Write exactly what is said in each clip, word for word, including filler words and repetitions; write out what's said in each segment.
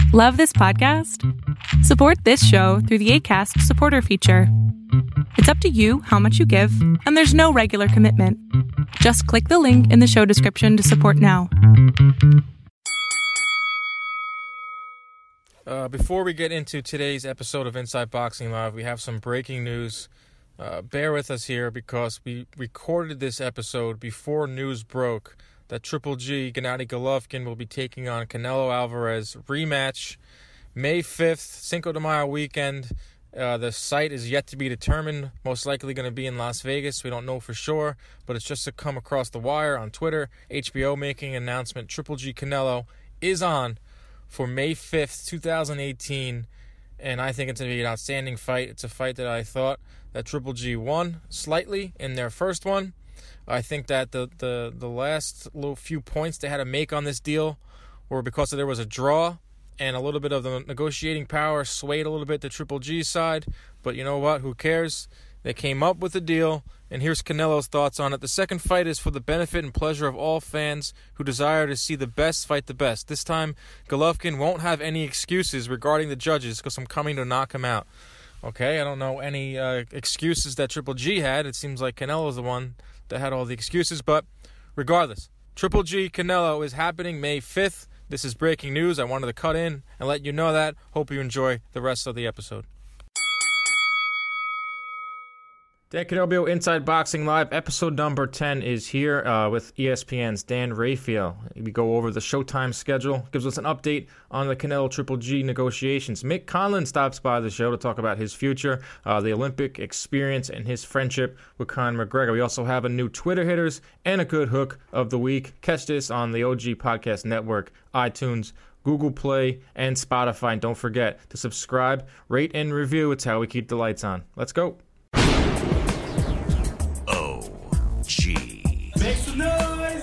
Love this podcast? Support this show through the Acast supporter feature. It's up to you how much you give, and there's no regular commitment. Just click the link in the show description to support now. Uh, before we get into today's episode of Inside Boxing Live, we have some breaking news. Uh, bear with us here because we recorded this episode before news broke that Triple G, Gennady Golovkin, will be taking on Canelo Alvarez rematch May fifth, Cinco de Mayo weekend. Uh, the site is yet to be determined. Most likely going to be in Las Vegas. We don't know for sure, but it's just to come across the wire on Twitter. H B O making an announcement. Triple G Canelo is on for May fifth, twenty eighteen, and I think it's going to be an outstanding fight. It's a fight that I thought that Triple G won slightly in their first one. I think that the, the, the last little few points they had to make on this deal were because there was a draw and a little bit of the negotiating power swayed a little bit to Triple G's side. But you know what? Who cares? They came up with a deal, and here's Canelo's thoughts on it. The second fight is for the benefit and pleasure of all fans who desire to see the best fight the best. This time, Golovkin won't have any excuses regarding the judges because I'm coming to knock him out. Okay, I don't know any uh, excuses that Triple G had. It seems like Canelo's the one that had all the excuses, but regardless, Triple G Canelo is happening May fifth. This is breaking news. I wanted to cut in and let you know that. Hope you enjoy the rest of the episode. Dan Canobbio, Inside Boxing Live, episode number ten is here uh, with E S P N's Dan Rafael. We go over the Showtime schedule, gives us an update on the Canelo Triple G negotiations. Mick Conlan stops by the show to talk about his future, uh, the Olympic experience, and his friendship with Conor McGregor. We also have a new Twitter hitters and a good hook of the week. Catch this on the O G Podcast Network, iTunes, Google Play, and Spotify. And don't forget to subscribe, rate, and review. It's how we keep the lights on. Let's go. G. Make some noise!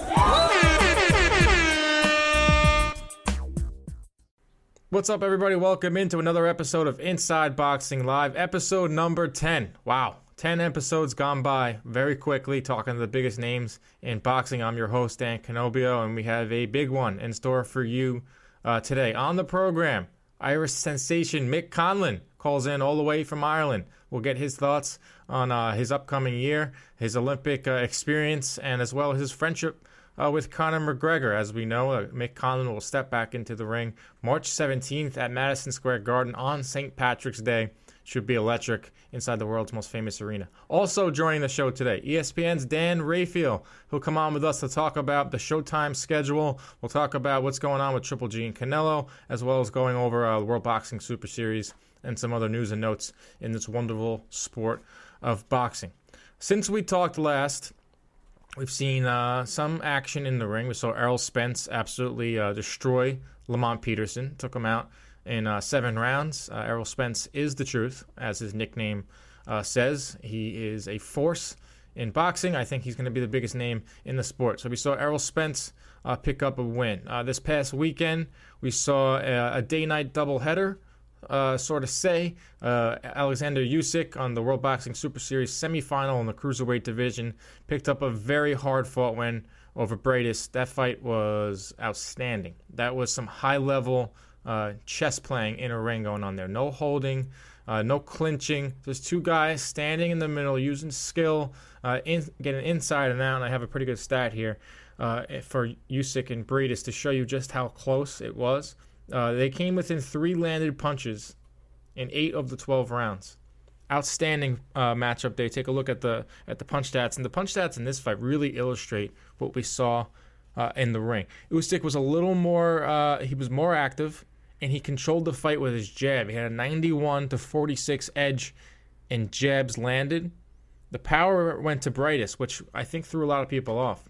What's up, everybody? Welcome into another episode of Inside Boxing Live, episode number ten. Wow, ten episodes gone by very quickly, talking to the biggest names in boxing. I'm your host, Dan Canobbio, and we have a big one in store for you uh, today. On the program, Irish sensation Mick Conlan calls in all the way from Ireland. We'll get his thoughts on uh, his upcoming year, his Olympic uh, experience, and as well as his friendship uh, with Conor McGregor. As we know, uh, Mick Conlan will step back into the ring March seventeenth at Madison Square Garden on Saint Patrick's Day. Should be electric inside the world's most famous arena. Also joining the show today, E S P N's Dan Rafael. He'll come on with us to talk about the Showtime schedule. We'll talk about what's going on with Triple G and Canelo, as well as going over uh, the World Boxing Super Series and some other news and notes in this wonderful sport of boxing. Since we talked last, we've seen uh, some action in the ring. We saw Errol Spence absolutely uh, destroy Lamont Peterson. Took him out in uh, seven rounds. Uh, Errol Spence is the truth, as his nickname uh, says. He is a force in boxing. I think he's going to be the biggest name in the sport. So we saw Errol Spence uh, pick up a win. Uh, this past weekend, we saw a, a day-night doubleheader. Uh, sort of say, uh, Alexander Usyk on the World Boxing Super Series semifinal in the cruiserweight division picked up a very hard-fought win over Briedis. That fight was outstanding. That was some high-level uh, chess playing in a ring going on there. No holding, uh, no clinching. There's two guys standing in the middle using skill, uh, in, getting inside and out. And I have a pretty good stat here uh, for Usyk and Briedis to show you just how close it was. Uh, they came within three landed punches in eight of the twelve rounds. Outstanding uh, matchup day. Take a look at the at the punch stats, and the punch stats in this fight really illustrate what we saw uh, in the ring. Usyk was a little more. Uh, he was more active, and he controlled the fight with his jab. He had a ninety-one to forty-six edge, and jabs landed. The power went to Briedis, which I think threw a lot of people off.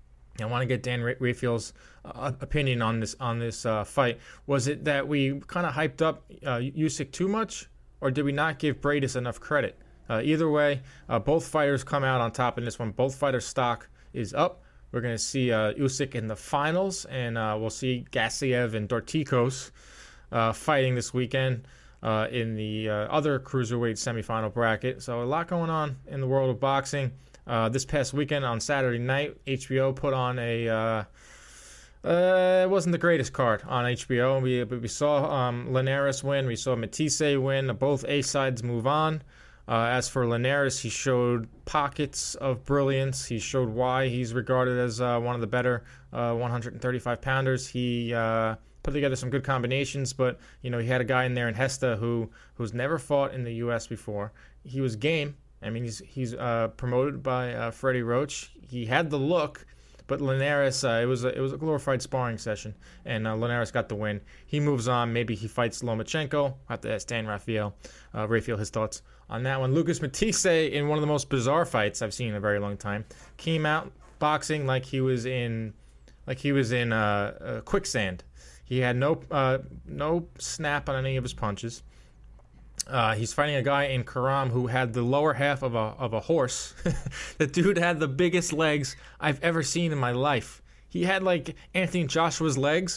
I want to get Dan Rafael's uh, opinion on this on this uh, fight. Was it that we kind of hyped up uh, Usyk too much, or did we not give Briedis enough credit? Uh, either way, uh, both fighters come out on top in this one. Both fighters' stock is up. We're going to see uh, Usyk in the finals, and uh, we'll see Gassiev and Dorticos uh, fighting this weekend uh, in the uh, other cruiserweight semifinal bracket. So a lot going on in the world of boxing. Uh, this past weekend on Saturday night, H B O put on a uh, Uh, it wasn't the greatest card on H B O. We we saw um, Linares win. We saw Matthysse win. Both A sides move on. Uh, as for Linares, he showed pockets of brilliance. He showed why he's regarded as uh, one of the better uh, one thirty-five pounders. He uh, put together some good combinations, but you know he had a guy in there in Hesta who who's never fought in the U S before. He was game. I mean, he's he's uh, promoted by uh, Freddie Roach. He had the look. But Linares, uh, it was a, it was a glorified sparring session, and uh, Linares got the win. He moves on. Maybe he fights Lomachenko. I have to ask Dan Rafael, uh, Rafael his thoughts on that one. Lucas Matthysse, in one of the most bizarre fights I've seen in a very long time, came out boxing like he was in like he was in uh, uh, quicksand. He had no uh, no snap on any of his punches. Uh, he's fighting a guy in Karam who had the lower half of a of a horse. The dude had the biggest legs I've ever seen in my life. He had like Anthony Joshua's legs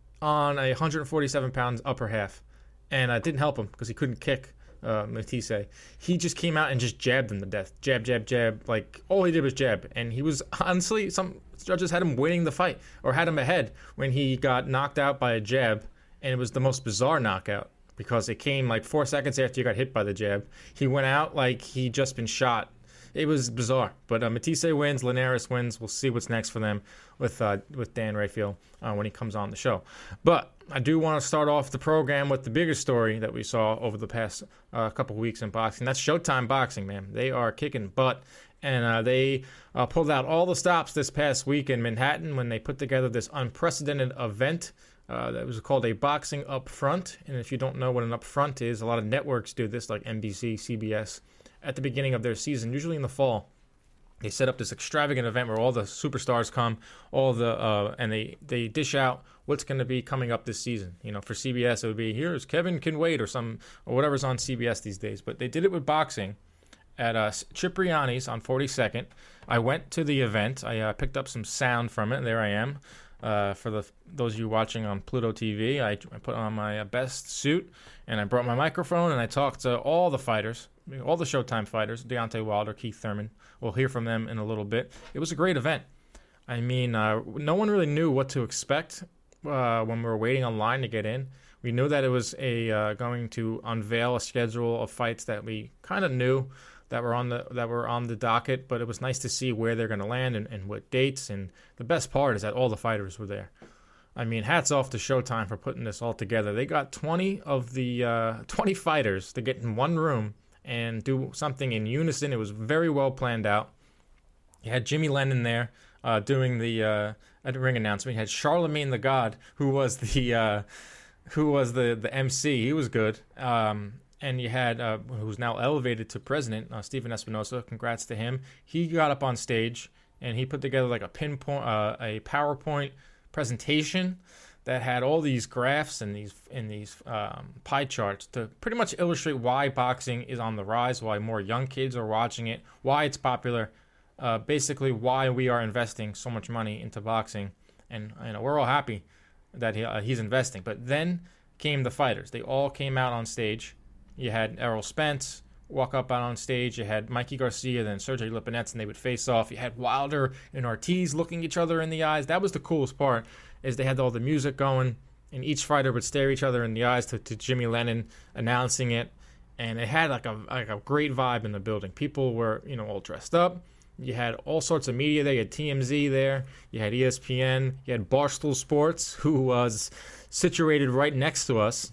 on a one forty-seven pounds upper half, and uh, didn't help him because he couldn't kick uh, Matthysse. He just came out and just jabbed him to death. Jab, jab, jab. Like all he did was jab, and he was honestly some judges had him winning the fight or had him ahead when he got knocked out by a jab, and it was the most bizarre knockout. Because it came like four seconds after you got hit by the jab. He went out like he'd just been shot. It was bizarre. But uh, Matthysse wins, Linares wins. We'll see what's next for them with uh, with Dan Rafael uh, when he comes on the show. But I do want to start off the program with the bigger story that we saw over the past uh, couple weeks in boxing. That's Showtime Boxing, man. They are kicking butt. And uh, they uh, pulled out all the stops this past week in Manhattan when they put together this unprecedented event. Uh, that was called a boxing upfront, and if you don't know what an upfront is, a lot of networks do this, like N B C, C B S, at the beginning of their season, usually in the fall. They set up this extravagant event where all the superstars come, all the uh, and they, they dish out what's going to be coming up this season. You know, for C B S, it would be here's Kevin Can Wait or some or whatever's on C B S these days. But they did it with boxing at uh, Cipriani's on forty-second. I went to the event. I uh, picked up some sound from it. There I am. Uh, for the those of you watching on Pluto T V, I, I put on my uh, best suit, and I brought my microphone, and I talked to all the fighters, all the Showtime fighters, Deontay Wilder, Keith Thurman. We'll hear from them in a little bit. It was a great event. I mean, uh, no one really knew what to expect uh, when we were waiting online to get in. We knew that it was a uh, going to unveil a schedule of fights that we kind of knew that were on the that were on the docket, but it was nice to see where they're going to land and, and what dates. And the best part is that all the fighters were there. I mean, hats off to Showtime for putting this all together. They got twenty of the uh, twenty fighters to get in one room and do something in unison. It was very well planned out. You had Jimmy Lennon there uh, doing the uh, ring announcement. You had Charlemagne the God, who was the uh, who was the the M C. He was good. Um, And you had, uh, who's now elevated to president, uh, Stephen Espinosa. Congrats to him. He got up on stage and he put together like a pinpoint, uh, a PowerPoint presentation that had all these graphs and these and these um, pie charts to pretty much illustrate why boxing is on the rise, why more young kids are watching it, why it's popular, uh, basically why we are investing so much money into boxing. And you know, we're all happy that he, uh, he's investing. But then came the fighters. They all came out on stage. You had Errol Spence walk up out on stage. You had Mikey Garcia, then Sergey Lipinets, and they would face off. You had Wilder and Ortiz looking each other in the eyes. That was the coolest part, is they had all the music going, and each fighter would stare each other in the eyes to, to Jimmy Lennon announcing it. And it had like a like a great vibe in the building. People were, you know, all dressed up. You had all sorts of media there. You had T M Z there. You had E S P N. You had Barstool Sports, who was situated right next to us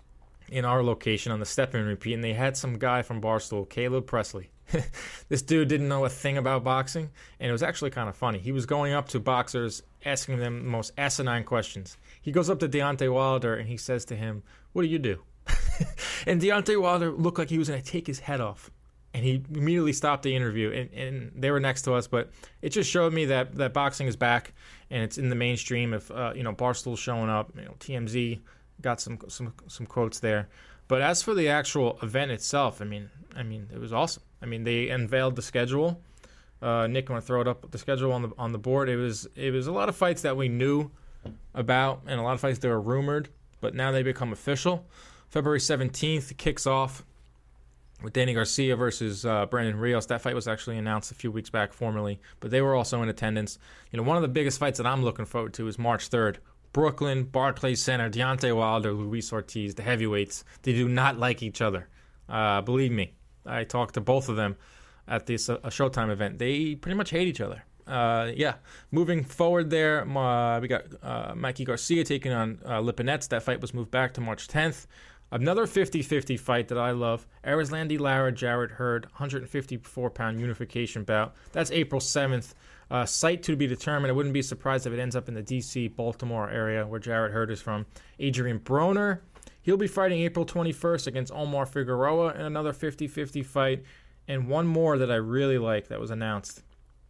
in our location on the Step and Repeat, and they had some guy from Barstool, Caleb Presley. This dude didn't know a thing about boxing, and it was actually kind of funny. He was going up to boxers, asking them the most asinine questions. He goes up to Deontay Wilder, and he says to him, "What do you do?" And Deontay Wilder looked like he was going to take his head off, and he immediately stopped the interview, and, and they were next to us, but it just showed me that, that boxing is back, and it's in the mainstream. If, uh, you know, Barstool's showing up, you know, T M Z got some some some quotes there. But as for the actual event itself, I mean, I mean, it was awesome. I mean, they unveiled the schedule. Uh, Nick, I'm gonna throw it up, the schedule on the on the board. It was it was a lot of fights that we knew about, and a lot of fights that were rumored, but now they become official. February seventeenth kicks off with Danny Garcia versus uh, Brandon Rios. That fight was actually announced a few weeks back formally, but they were also in attendance. You know, one of the biggest fights that I'm looking forward to is March third. Brooklyn, Barclays Center, Deontay Wilder, Luis Ortiz, the heavyweights. They do not like each other. Uh, believe me, I talked to both of them at this uh, Showtime event. They pretty much hate each other. Uh, yeah, moving forward there, uh, we got uh, Mikey Garcia taking on uh, Lipinets. That fight was moved back to March tenth. Another fifty-fifty fight that I love, Erislandy Lara, Jarrett Hurd, one fifty-four pound unification bout. That's April seventh. Uh, site to be determined. I wouldn't be surprised if it ends up in the D C, Baltimore area where Jarrett Hurd is from. Adrian Broner, he'll be fighting April twenty-first against Omar Figueroa in another fifty-fifty fight. And one more that I really like that was announced.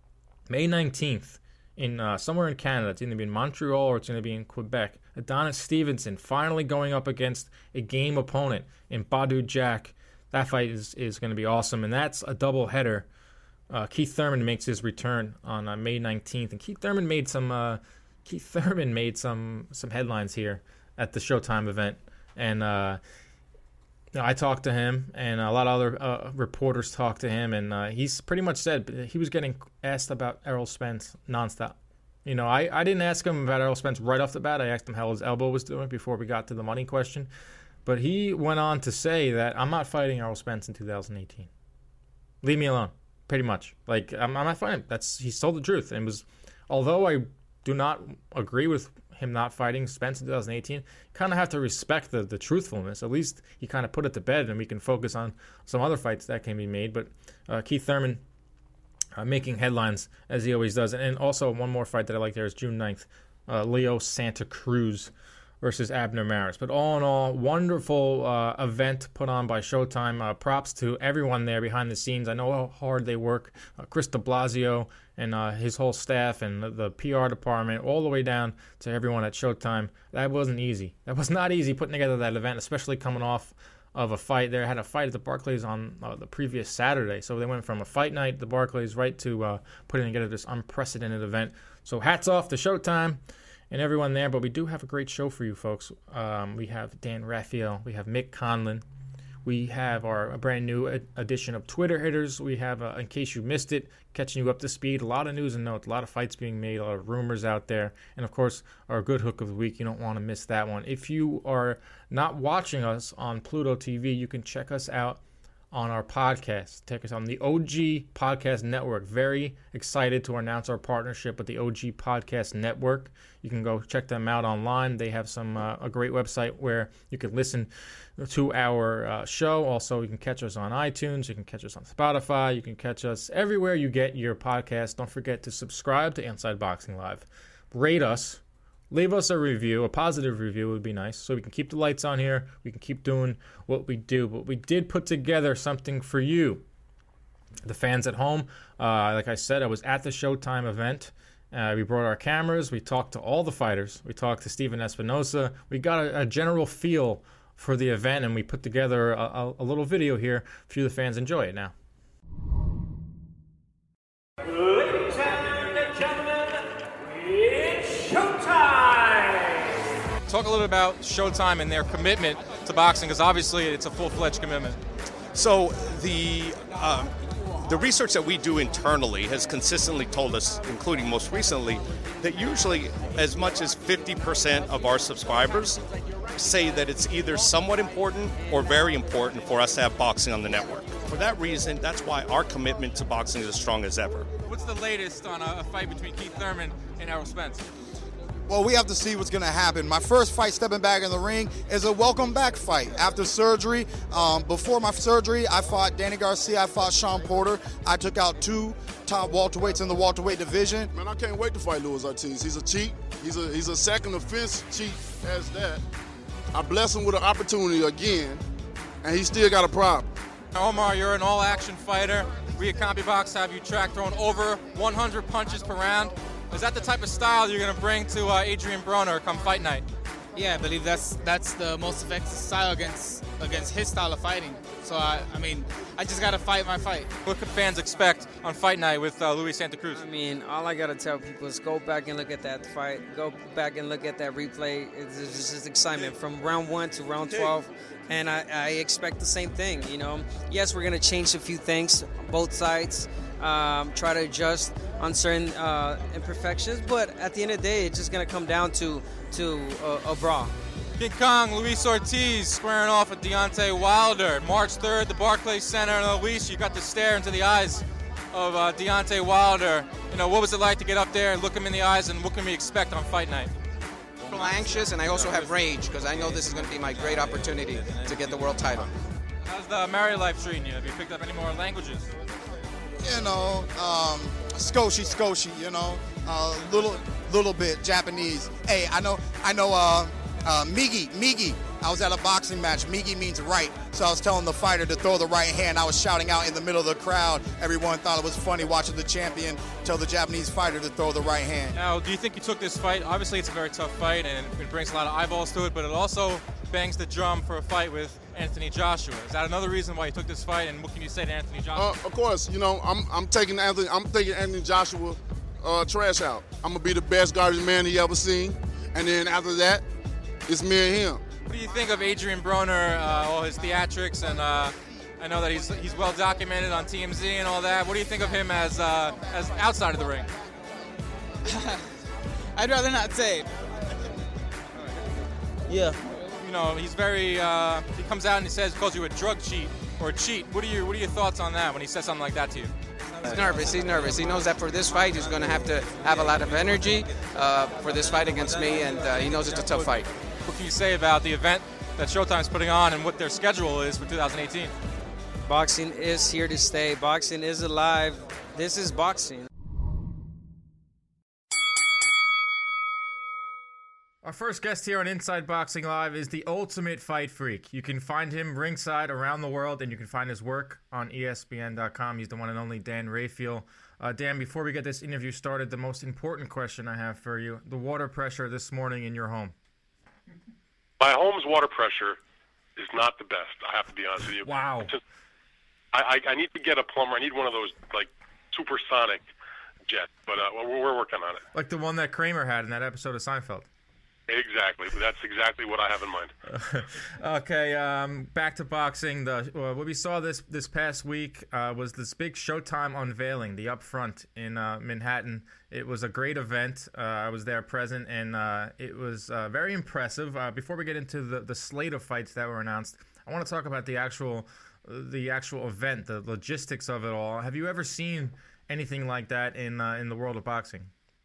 May nineteenth, in uh, somewhere in Canada. It's going to be in Montreal or it's going to be in Quebec. Adonis Stevenson finally going up against a game opponent in Badou Jack. That fight is, is going to be awesome, and that's a double header. Uh, Keith Thurman makes his return on uh, May nineteenth, and Keith Thurman made some uh, Keith Thurman made some some headlines here at the Showtime event, and uh, you know, I talked to him, and a lot of other uh, reporters talked to him, and uh, he's pretty much said he was getting asked about Errol Spence nonstop. You know, I, I didn't ask him about Errol Spence right off the bat. I asked him how his elbow was doing before we got to the money question, but he went on to say that I'm not fighting Errol Spence in two thousand eighteen. Leave me alone. Pretty much. Like, I'm, I'm not fighting. That's, he told the truth. And was, although I do not agree with him not fighting Spence in two thousand eighteen, kind of have to respect the, the truthfulness. At least he kind of put it to bed, and we can focus on some other fights that can be made. But uh, Keith Thurman uh, making headlines, as he always does. And, and also one more fight that I like there is June ninth, uh, Leo Santa Cruz versus Abner Maris. But all in all, wonderful uh, event put on by Showtime. Uh, props to everyone there behind the scenes. I know how hard they work. Uh, Chris de Blasio and uh, his whole staff and the, the P R department, all the way down to everyone at Showtime. That wasn't easy. That was not easy putting together that event, especially coming off of a fight. They had a fight at the Barclays on uh, the previous Saturday. So they went from a fight night at the Barclays right to uh, putting together this unprecedented event. So hats off to Showtime and everyone there, but we do have a great show for you folks. Um, we have Dan Raphael, we have Mick Conlon, we have our brand new ed- edition of Twitter Hitters. We have, uh, in case you missed it, catching you up to speed, a lot of news and notes, a lot of fights being made, a lot of rumors out there, and of course, our good hook of the week. You don't want to miss that one. If you are not watching us on Pluto T V, you can check us out on our podcast. Check us on the O G Podcast Network. Very excited to announce our partnership with the O G Podcast Network. You can go check them out online. They have some uh, a great website where you can listen to our uh, show. Also, you can catch us on iTunes. You can catch us on Spotify. You can catch us everywhere you get your podcast. Don't forget to subscribe to Inside Boxing Live. Rate us. Leave us a review. A positive review would be nice, so we can keep the lights on here. We can keep doing what we do. But we did put together something for you, the fans at home. Uh, like I said, I was at the Showtime event. Uh, we brought our cameras. We talked to all the fighters. We talked to Steven Espinosa. We got a, a general feel for the event, and we put together a, a, a little video here for you, the fans. Enjoy it now. Ladies and gentlemen, it's showtime! Talk a little about Showtime and their commitment to boxing, because obviously it's a full-fledged commitment. So the um, the research that we do internally has consistently told us, including most recently, that usually as much as fifty percent of our subscribers say that it's either somewhat important or very important for us to have boxing on the network. For that reason, that's why our commitment to boxing is as strong as ever. What's the latest on a, a fight between Keith Thurman and Errol Spence? Well, we have to see what's going to happen. My first fight stepping back in the ring is a welcome back fight. After surgery, um, before my surgery, I fought Danny Garcia, I fought Sean Porter. I took out two top welterweights in the welterweight division. Man, I can't wait to fight Luis Ortiz. He's a cheat. He's a he's a second offense cheat as that. I bless him with an opportunity again, and he still got a problem. Omar, you're an all-action fighter. We at CompuBox have you track throwing over one hundred punches per round. Is that the type of style you're going to bring to uh, Adrian Broner come fight night? Yeah, I believe that's that's the most effective style against against his style of fighting. So, I, I mean, I just got to fight my fight. What could fans expect on Fight Night with uh, Luis Santa Cruz? I mean, all I got to tell people is go back and look at that fight. Go back and look at that replay. It's, it's just excitement from round one to round twelve. And I, I expect the same thing, you know. Yes, we're going to change a few things, both sides, um, try to adjust on certain uh, imperfections. But at the end of the day, it's just going to come down to, to a, a brawl. King Kong, Luis Ortiz squaring off with Deontay Wilder. March third, the Barclays Center. And Luis, you got to stare into the eyes of uh, Deontay Wilder. You know, what was it like to get up there and look him in the eyes, and what can we expect on Fight Night? A little anxious, and I also have rage because I know this is going to be my great opportunity to get the world title. How's the married life treating you? Have you picked up any more languages? You know, um, Skoshi, Skoshi, you know, a uh, little, little bit Japanese. Hey, I know, I know, uh, uh, Migi, Migi. I was at a boxing match. Migi means right. So I was telling the fighter to throw the right hand. I was shouting out in the middle of the crowd. Everyone thought it was funny watching the champion tell the Japanese fighter to throw the right hand. Now, do you think you took this fight? Obviously, it's a very tough fight, and it brings a lot of eyeballs to it, but it also bangs the drum for a fight with Anthony Joshua. Is that another reason why you took this fight, and what can you say to Anthony Joshua? Uh, of course, you know, I'm I'm taking Anthony, I'm taking Anthony Joshua uh, trash out. I'm going to be the best guarded man he ever seen, and then after that, it's me and him. What do you think of Adrian Broner, uh, all his theatrics, and uh, I know that he's he's well documented on T M Z and all that. What do you think of him as uh, as outside of the ring? I'd rather not say. Yeah. You know, he's very. Uh, he comes out and he says, calls you a drug cheat or a cheat. What are your What are your thoughts on that when he says something like that to you? He's nervous. He's nervous. He knows that for this fight, he's going to have to have a lot of energy uh, for this fight against me, and uh, he knows it's a tough fight. What can you say about the event that Showtime's putting on and what their schedule is for two thousand eighteen? Boxing is here to stay. Boxing is alive. This is boxing. Our first guest here on Inside Boxing Live is the ultimate fight freak. You can find him ringside around the world, and you can find his work on E S P N dot com. He's the one and only Dan Rafael. Uh, Dan, before we get this interview started, the most important question I have for you, the water pressure this morning in your home. My home's water pressure is not the best, I have to be honest with you. Wow. Just, I, I, I need to get a plumber. I need one of those, like, supersonic jets, but uh, we're, we're working on it. Like the one that Kramer had in that episode of Seinfeld. Exactly. That's exactly what I have in mind. Okay, um, back to boxing. The uh, what we saw this this past week uh, was this big Showtime unveiling, the Upfront in uh, Manhattan. It was a great event. Uh, I was there present, and uh, it was uh, very impressive. Uh, before we get into the, the slate of fights that were announced, I want to talk about the actual the actual event, the logistics of it all. Have you ever seen anything like that in uh, in the world of boxing?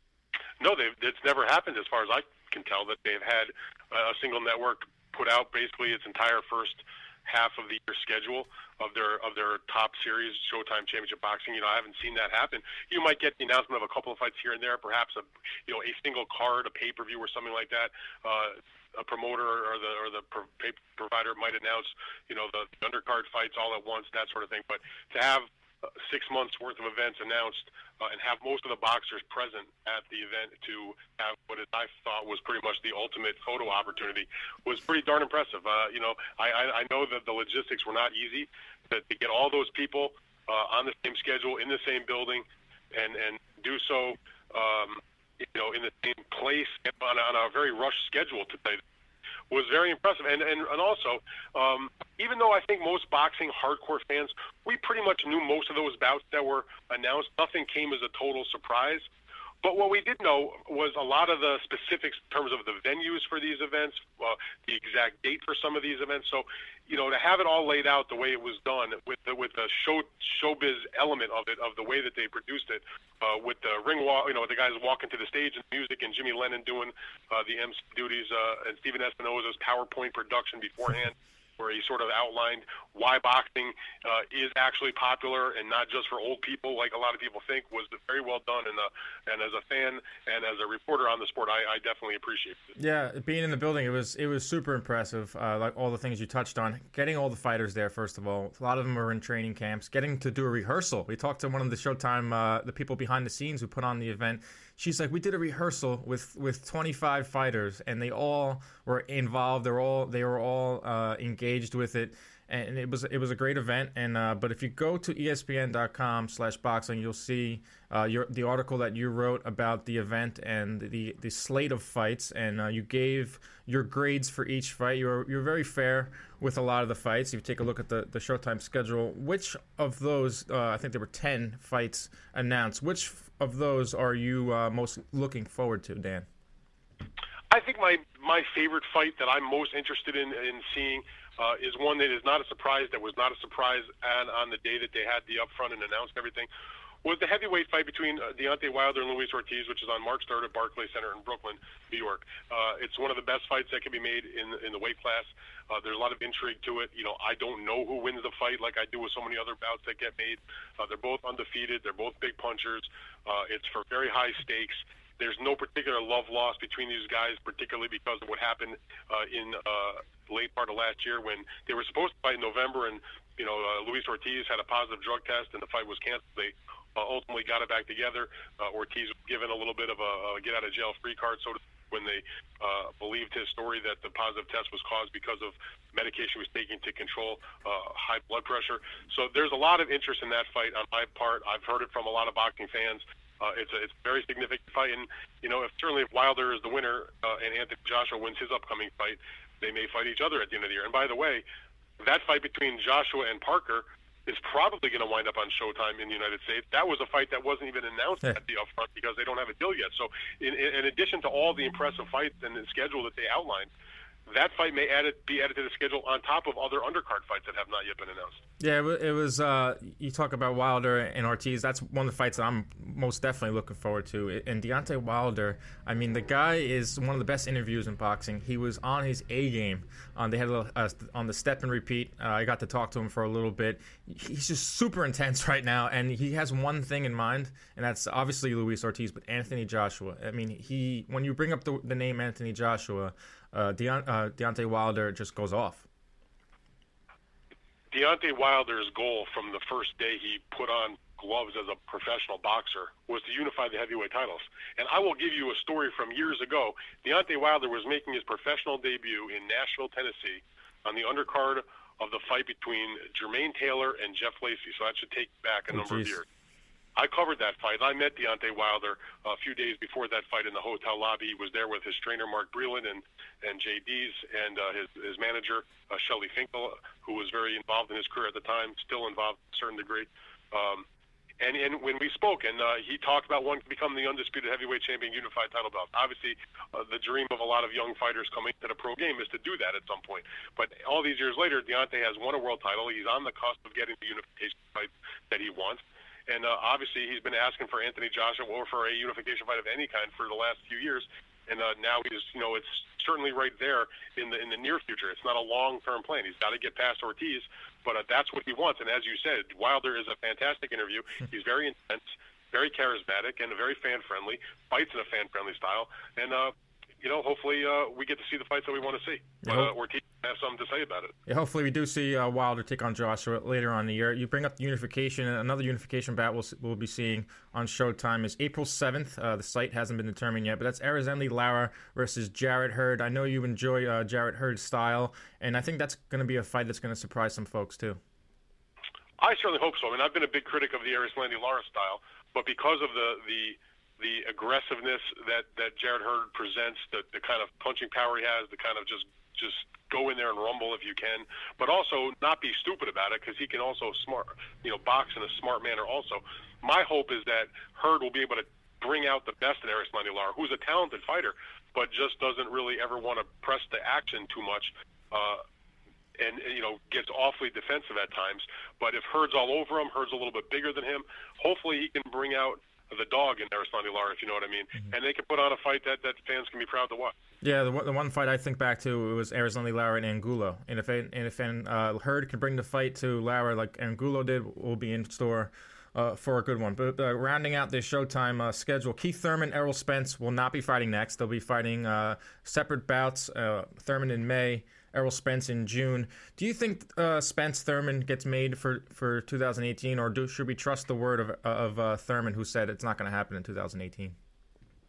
No, it's never happened as far as I can tell, that they've had a single network put out basically its entire first half of the year schedule of their of their top series, Showtime Championship Boxing. You know, I haven't seen that happen. You might get the announcement of a couple of fights here and there, perhaps a you know a single card, a pay-per-view, or something like that. Uh, a promoter or the or the pro- pay provider might announce you know the undercard fights all at once, that sort of thing. But to have six months worth of events announced uh, and have most of the boxers present at the event to have what I thought was pretty much the ultimate photo opportunity was pretty darn impressive. Uh, you know, I, I, I know that the logistics were not easy, that to get all those people uh, on the same schedule in the same building and, and do so, um, you know, in the same place on a, on a very rushed schedule today was very impressive. And, and, and also, um, even though I think most boxing hardcore fans, we pretty much knew most of those bouts that were announced. Nothing came as a total surprise. But what we did know was a lot of the specifics in terms of the venues for these events, uh, the exact date for some of these events. So, you know, to have it all laid out the way it was done with the, with the show showbiz element of it, of the way that they produced it, uh, with the ring walk, you know, the guys walking to the stage and music, and Jimmy Lennon doing uh, the M C duties, uh, and Steven Espinosa's PowerPoint production beforehand, where he sort of outlined why boxing uh, is actually popular and not just for old people, like a lot of people think, was very well done. And uh, and as a fan and as a reporter on the sport, I, I definitely appreciate it. Yeah, being in the building, it was it was super impressive. Uh, like all the things you touched on, getting all the fighters there. First of all, a lot of them were in training camps. Getting to do a rehearsal. We talked to one of the Showtime, uh, the people behind the scenes who put on the event. she's like, we did a rehearsal with, with twenty-five fighters, and they all were involved. They were all they were all uh, engaged with it, and it was it was a great event. And uh, but if you go to E S P N dot com slash boxing, you'll see uh, your the article that you wrote about the event and the the slate of fights, and uh, you gave your grades for each fight. You were you were very fair with a lot of the fights. If you take a look at the, the Showtime schedule, which of those, uh, I think there were ten fights announced, which of those are you uh, most looking forward to, Dan? I think my, my favorite fight that I'm most interested in, in seeing uh, is one that is not a surprise, that was not a surprise and on the day that they had the upfront and announced everything, was the heavyweight fight between uh, Deontay Wilder and Luis Ortiz, which is on March third at Barclays Center in Brooklyn, New York. Uh, it's one of the best fights that can be made in in the weight class. Uh, there's a lot of intrigue to it. You know, I don't know who wins the fight like I do with so many other bouts that get made. Uh, they're both undefeated. They're both big punchers. Uh, it's for very high stakes. There's no particular love lost between these guys, particularly because of what happened uh, in uh, the late part of last year when they were supposed to fight in November, and you know uh, Luis Ortiz had a positive drug test and the fight was canceled. They Uh, ultimately got it back together. Uh, Ortiz was given a little bit of a, a get-out-of-jail-free card, so to, when they uh, believed his story that the positive test was caused because of medication he was taking to control uh, high blood pressure. So there's a lot of interest in that fight on my part. I've heard it from a lot of boxing fans. Uh, it's a it's a very significant fight, and you know, if certainly if Wilder is the winner uh, and Anthony Joshua wins his upcoming fight, they may fight each other at the end of the year. And by the way, that fight between Joshua and Parker is probably going to wind up on Showtime in the United States. That was a fight that wasn't even announced yeah. at the upfront because they don't have a deal yet. So in, in addition to all the impressive fights and the schedule that they outlined, that fight may add it, be added to the schedule on top of other undercard fights that have not yet been announced. Yeah, it was, uh, you talk about Wilder and Ortiz, that's one of the fights that I'm most definitely looking forward to. And Deontay Wilder, I mean, the guy is one of the best interviews in boxing. He was on his A game. Um, they had a little, uh, on the step and repeat. Uh, I got to talk to him for a little bit. He's just super intense right now, and he has one thing in mind, and that's obviously Luis Ortiz, but Anthony Joshua. I mean, he when you bring up the, the name Anthony Joshua, uh, Deont- uh, Deontay Wilder just goes off. Deontay Wilder's goal from the first day he put on gloves as a professional boxer was to unify the heavyweight titles. And I will give you a story from years ago. Deontay Wilder was making his professional debut in Nashville, Tennessee on the undercard of the fight between Jermaine Taylor and Jeff Lacey. So that should take back a oh, number geez. of years. I covered that fight. I met Deontay Wilder a few days before that fight in the hotel lobby. He was there with his trainer, Mark Breland, and, and J D's, and uh, his, his manager, uh, Shelly Finkel, who was very involved in his career at the time, still involved to a certain degree. Um, and, and when we spoke, and uh, he talked about wanting to become the undisputed heavyweight champion, unified title belt. Obviously, uh, the dream of a lot of young fighters coming to the pro game is to do that at some point. But all these years later, Deontay has won a world title. He's on the cusp of getting the unification fight that he wants. And uh, obviously, he's been asking for Anthony Joshua or for a unification fight of any kind for the last few years. And uh, now he's, you know, it's certainly right there in the in the near future. It's not a long-term plan. He's got to get past Ortiz, but uh, that's what he wants. And as you said, Wilder is a fantastic interview. He's very intense, very charismatic, and very fan-friendly. Fights in a fan-friendly style. And uh, you know, hopefully uh, we get to see the fights that we want to see. But uh, Ortiz has something to say about it. Yeah, hopefully we do see uh, Wilder take on Joshua later on in the year. You bring up the unification. Another unification bout we'll, we'll be seeing on Showtime is April seventh. Uh, the site hasn't been determined yet, but that's Erislandy Lara versus Jarrett Hurd. I know you enjoy uh, Jarrett Hurd's style, and I think that's going to be a fight that's going to surprise some folks too. I certainly hope so. I mean, I've been a big critic of the Erislandy Lara style, but because of the the the aggressiveness that, that Jarrett Hurd presents, the, the kind of punching power he has, the kind of just just go in there and rumble if you can, but also not be stupid about it because he can also smart, you know, box in a smart manner also. My hope is that Hurd will be able to bring out the best in Erislandy Lara, who's a talented fighter, but just doesn't really ever want to press the action too much. Uh, and, you know, gets awfully defensive at times. But if Hurd's all over him, Hurd's a little bit bigger than him, hopefully he can bring out the dog in Erislandy Lara, if you know what I mean. Mm-hmm. And they can put on a fight that, that fans can be proud to watch. Yeah, the, the one fight I think back to was Erislandy Lara and Angulo. And if and if uh, Hurd can bring the fight to Lara like Angulo did, we'll be in store uh, for a good one. But uh, rounding out this Showtime uh, schedule, Keith Thurman, Errol Spence will not be fighting next. They'll be fighting uh, separate bouts, uh, Thurman in May, Errol Spence in June. Do you think uh, Spence Thurman gets made for, for two thousand eighteen, or do, should we trust the word of of uh, Thurman, who said it's not going to happen in two thousand eighteen?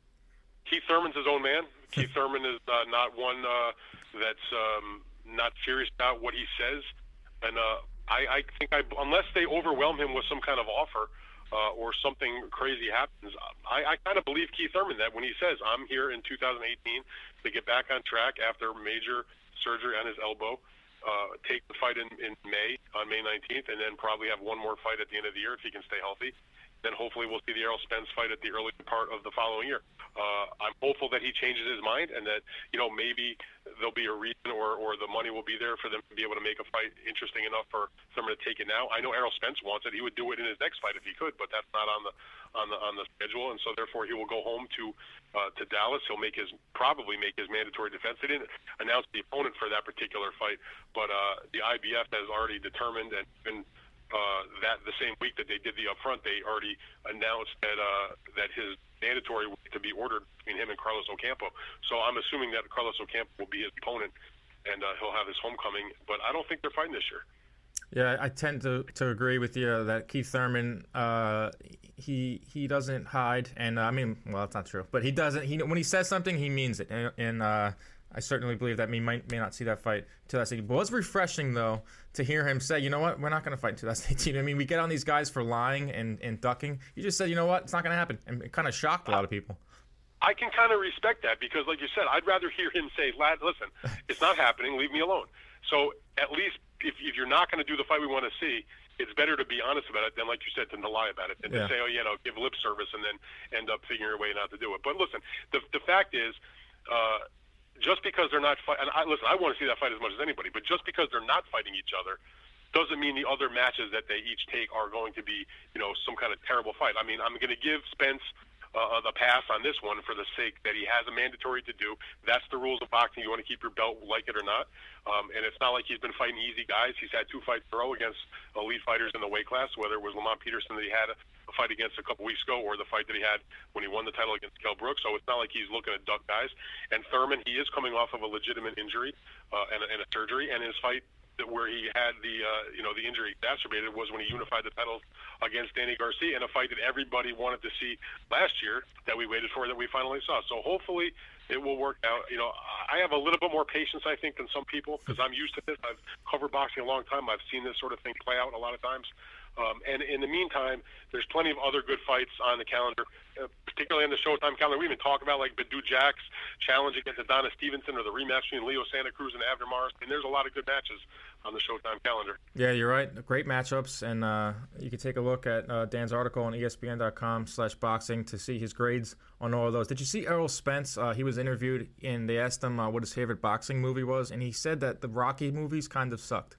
Keith Thurman's his own man. Keith Thurman is uh, not one uh, that's um, not serious about what he says, and uh, I, I think I, unless they overwhelm him with some kind of offer uh, or something crazy happens, I, I kind of believe Keith Thurman that when he says, I'm here in two thousand eighteen to get back on track after major surgery on his elbow, uh, take the fight in, in May, on May nineteenth, and then probably have one more fight at the end of the year if he can stay healthy. Then hopefully we'll see the Errol Spence fight at the early part of the following year. Uh, I'm hopeful that he changes his mind and that, you know, maybe there'll be a reason or, or the money will be there for them to be able to make a fight interesting enough for someone to take it now. I know Errol Spence wants it. He would do it in his next fight if he could, but that's not on the on the on the schedule, and so therefore he will go home to uh, to Dallas. He'll make his probably make his mandatory defense. They didn't announce the opponent for that particular fight, but uh, the I B F has already determined and been. Uh, that the same week that they did the upfront, they already announced that uh, that his mandatory was to be ordered between him and Carlos Ocampo. So I'm assuming that Carlos Ocampo will be his opponent, and uh, he'll have his homecoming. But I don't think they're fighting this year. Yeah, I tend to, to agree with you uh, that Keith Thurman, uh, he he doesn't hide, and uh, I mean, well, that's not true, but he doesn't. He when he says something, he means it, and. and uh, I certainly believe that we might may not see that fight until that season. But it was refreshing, though, to hear him say, you know what, we're not going to fight in twenty eighteen. I mean, we get on these guys for lying and, and ducking. He just said, you know what, it's not going to happen. And it kind of shocked a lot of people. I can kind of respect that because, like you said, I'd rather hear him say, lad, listen, it's not happening, leave me alone. So at least if, if you're not going to do the fight we want to see, it's better to be honest about it than, like you said, to lie about it and yeah. to say, oh, you know, give lip service and then end up figuring a way not to do it. But listen, the the fact is, uh, just because they're not fighting, and I, listen, I want to see that fight as much as anybody, but just because they're not fighting each other doesn't mean the other matches that they each take are going to be, you know, some kind of terrible fight. I mean, I'm going to give Spence uh, the pass on this one for the sake that he has a mandatory to do. That's the rules of boxing. You want to keep your belt, like it or not. Um, and it's not like he's been fighting easy guys. He's had two fights in a row against elite fighters in the weight class, whether it was Lamont Peterson that he had a, a fight against a couple weeks ago or the fight that he had when he won the title against Kell Brooks. So it's not like he's looking at duck guys. And Thurman, he is coming off of a legitimate injury uh, and, a, and a surgery, and his fight where he had the uh, you know the injury exacerbated was when he unified the titles against Danny Garcia in a fight that everybody wanted to see last year that we waited for that we finally saw. So hopefully it will work out. You know, I have a little bit more patience, I think, than some people because I'm used to this. I've covered boxing a long time. I've seen this sort of thing play out a lot of times. Um, and in the meantime, there's plenty of other good fights on the calendar, uh, particularly on the Showtime calendar. We even talk about like Badou Jack's challenge against Adonis Stevenson or the rematch between Leo Santa Cruz and Abner Maris. And there's a lot of good matches on the Showtime calendar. Yeah, you're right. Great matchups. And uh, you can take a look at uh, Dan's article on E S P N dot com slash boxing to see his grades on all of those. Did you see Errol Spence? Uh, he was interviewed and they asked him uh, what his favorite boxing movie was. And he said that the Rocky movies kind of sucked.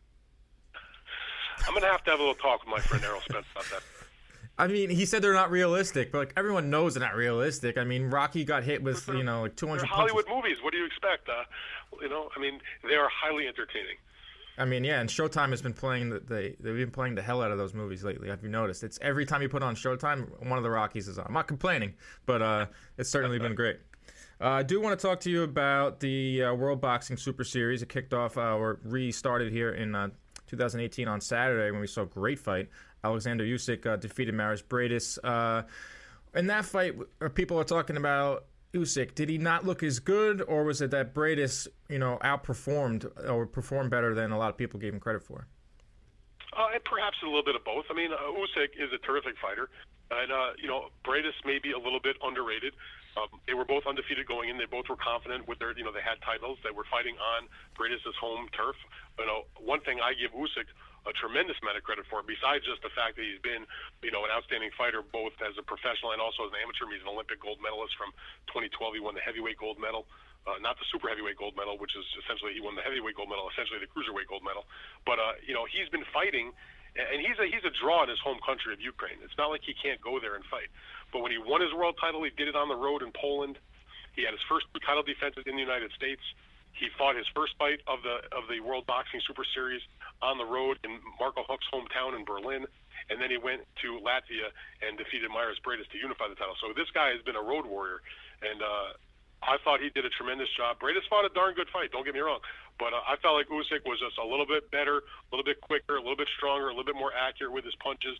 I'm going to have to have a little talk with my friend Errol Spence about that. I mean, he said they're not realistic, but like everyone knows they're not realistic. I mean, Rocky got hit with, you know, like two hundred punches. Hollywood movies. What do you expect? Uh, you know, I mean, they are highly entertaining. I mean, yeah, and Showtime has been playing the they they've been playing the hell out of those movies lately. Have you noticed? It's every time you put on Showtime, one of the Rockies is on. I'm not complaining, but uh, it's certainly been great. Uh, I do want to talk to you about the uh, World Boxing Super Series. It kicked off uh, or restarted here in uh, two thousand eighteen on Saturday when we saw a great fight. Alexander Usyk uh, defeated Maris Briedis. Uh, in that fight, people are talking about Usyk. Did he not look as good, or was it that Briedis, you know, outperformed or performed better than a lot of people gave him credit for? Uh, perhaps a little bit of both. I mean, uh, Usyk is a terrific fighter, and uh, you know, Briedis may be a little bit underrated. Um, they were both undefeated going in. They both were confident with their, you know, they had titles. They were fighting on Briedis' home turf. You know, one thing I give Usyk a tremendous amount of credit for, besides just the fact that he's been, you know, an outstanding fighter both as a professional and also as an amateur. He's an Olympic gold medalist from twenty twelve. He won the heavyweight gold medal, uh, not the super heavyweight gold medal, which is essentially he won the heavyweight gold medal, essentially the cruiserweight gold medal. But uh, you know, he's been fighting, and he's a he's a draw in his home country of Ukraine. It's not like he can't go there and fight. But when he won his world title, he did it on the road in Poland. He had his first two title defenses in the United States. He fought his first fight of the of the World Boxing Super Series on the road in Marco Huck's hometown in Berlin, and then he went to Latvia and defeated Maris Briedis to unify the title. So this guy has been a road warrior, and uh, I thought he did a tremendous job. Briedis fought a darn good fight, don't get me wrong, but uh, I felt like Usyk was just a little bit better, a little bit quicker, a little bit stronger, a little bit more accurate with his punches.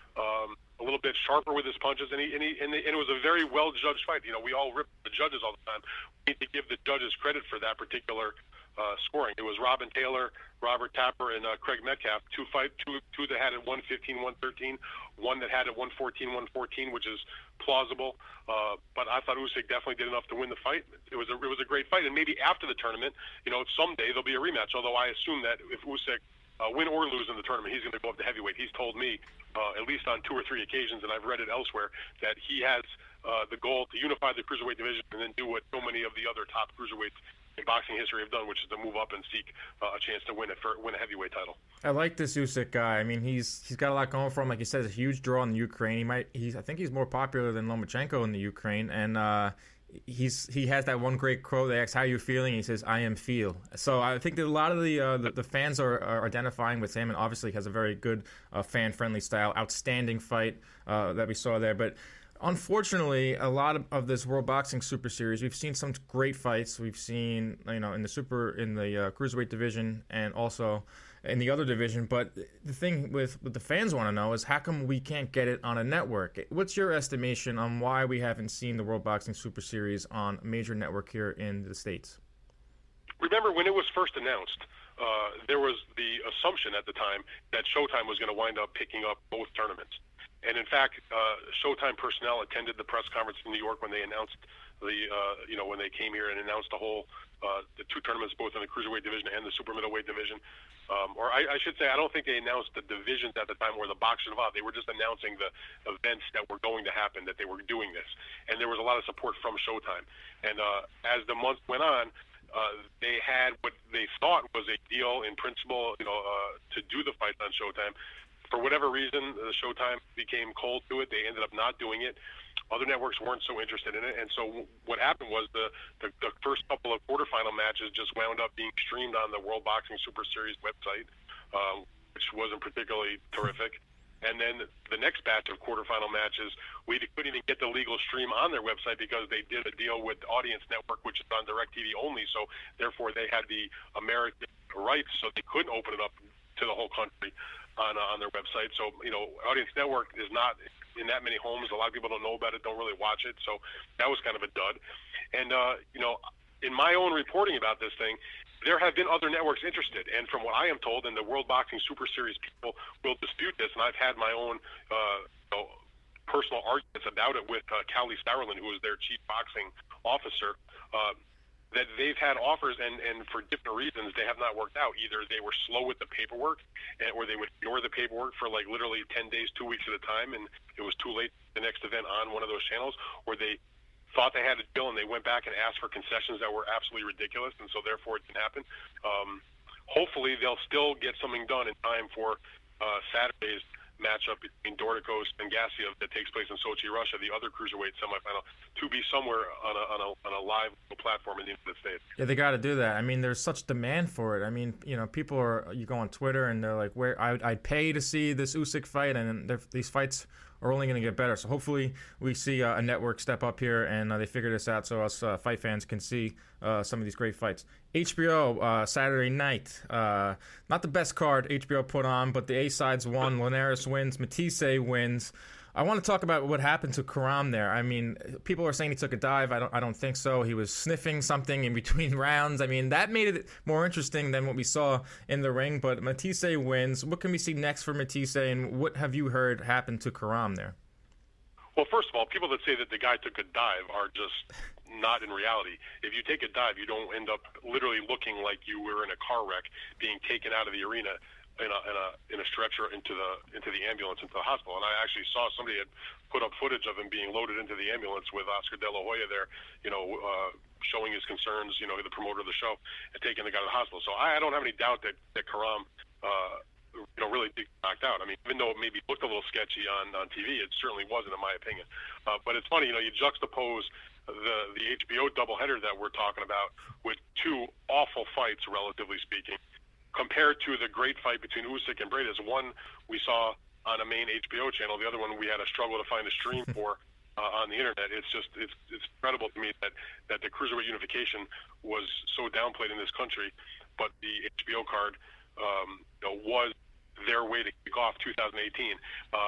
um, a little bit sharper with his punches, and he and, he, and, and it was a very well judged fight. You know, we all rip the judges all the time. We need to give the judges credit for that particular uh, scoring. It was Robin Taylor, Robert Tapper, and uh, Craig Metcalf. Two fight, two two that had it one fifteen, one thirteen. One that had it one fourteen, one fourteen, which is plausible. Uh, but I thought Usyk definitely did enough to win the fight. It was a it was a great fight, and maybe after the tournament, you know, someday there'll be a rematch. Although I assume that if Usyk uh, win or lose in the tournament, he's going to go up to heavyweight. He's told me, uh, at least on two or three occasions, and I've read it elsewhere, that he has uh, the goal to unify the cruiserweight division and then do what so many of the other top cruiserweights in boxing history have done, which is to move up and seek uh, a chance to win it for win a heavyweight title. I like this Usyk guy. I mean, he's he's got a lot going for him. Like you said, a huge draw in the Ukraine. He might. He's. I think he's more popular than Lomachenko in the Ukraine, and uh, he's he has that one great quote. They ask, "How you feeling?" He says, "I am feel." So I think that a lot of the uh, the, the fans are, are identifying with him, and obviously has a very good uh, fan-friendly style. Outstanding fight uh, that we saw there, but. Unfortunately, a lot of, of this World Boxing Super Series, we've seen some great fights. We've seen, you know, in the super, in the uh, cruiserweight division, and also in the other division. But the thing with what the fans want to know is how come we can't get it on a network? What's your estimation on why we haven't seen the World Boxing Super Series on a major network here in the States? Remember when it was first announced, uh, there was the assumption at the time that Showtime was going to wind up picking up both tournaments. And in fact, uh, Showtime personnel attended the press conference in New York when they announced the, uh, you know, when they came here and announced the whole, uh, the two tournaments, both in the cruiserweight division and the super middleweight division. Um, or I, I should say, I don't think they announced the divisions at the time or the boxing involved. They were just announcing the events that were going to happen, that they were doing this. And there was a lot of support from Showtime. And uh, as the months went on, uh, they had what they thought was a deal in principle, you know, uh, to do the fights on Showtime. For whatever reason, the Showtime became cold to it. They ended up not doing it. Other networks weren't so interested in it. And so what happened was the, the, the first couple of quarterfinal matches just wound up being streamed on the World Boxing Super Series website, um, which wasn't particularly terrific. And then the next batch of quarterfinal matches, we couldn't even get the legal stream on their website because they did a deal with Audience Network, which is on DirecTV only. So therefore, they had the American rights, so they couldn't open it up to the whole country on uh, on their website. So, you know, Audience Network is not in that many homes. A lot of people don't know about it, don't really watch it. So that was kind of a dud. And, uh, you know, in my own reporting about this thing, there have been other networks interested. And from what I am told, and the World Boxing Super Series people will dispute this, and I've had my own uh, you know, personal arguments about it with uh, Cowley Sauerland, who is their chief boxing officer, uh, that they've had offers, and, and for different reasons, they have not worked out. Either they were slow with the paperwork, and, or they would ignore the paperwork for like literally ten days, two weeks at a time, and it was too late the next event on one of those channels, or they thought they had a deal and they went back and asked for concessions that were absolutely ridiculous, and so therefore it didn't happen. Um, hopefully they'll still get something done in time for uh, Saturday's matchup between Dorticos and Gassiev that takes place in Sochi, Russia, the other cruiserweight semifinal, to be somewhere on a on a, on a live platform in the United States. Yeah, they got to do that. I mean, there's such demand for it. I mean, you know, people are, you go on Twitter and they're like, "Where I, I'd pay to see this Usyk fight," and these fights are only going to get better. So hopefully we see uh, a network step up here and uh, they figure this out so us uh, fight fans can see uh, some of these great fights. H B O uh, Saturday night, uh, not the best card H B O put on, but the A sides won. Linares wins, Matisse wins. I want to talk about what happened to Karam there. I mean, people are saying he took a dive. I don't. I don't think so. He was sniffing something in between rounds. I mean, that made it more interesting than what we saw in the ring. But Matisse wins. What can we see next for Matisse, and what have you heard happened to Karam there? Well, first of all, people that say that the guy took a dive are just not in reality. If you take a dive, you don't end up literally looking like you were in a car wreck, being taken out of the arena in a in a in a stretcher into the into the ambulance into the hospital. And I actually saw somebody had put up footage of him being loaded into the ambulance with Oscar De La Hoya there, you know, uh, showing his concerns, you know, the promoter of the show, and taking the guy to the hospital. So I, I don't have any doubt that that Karam, uh, you know, really knocked out. I mean, even though it maybe looked a little sketchy on on T V, it certainly wasn't, in my opinion. Uh, but it's funny, you know, you juxtapose the the H B O doubleheader that we're talking about with two awful fights, relatively speaking, compared to the great fight between Usyk and Breidis. One we saw on a main H B O channel. The other one we had a struggle to find a stream for uh, on the internet. It's just it's it's incredible to me that that the cruiserweight unification was so downplayed in this country, but the H B O card um, you know, was their way to kick off two thousand eighteen. Uh,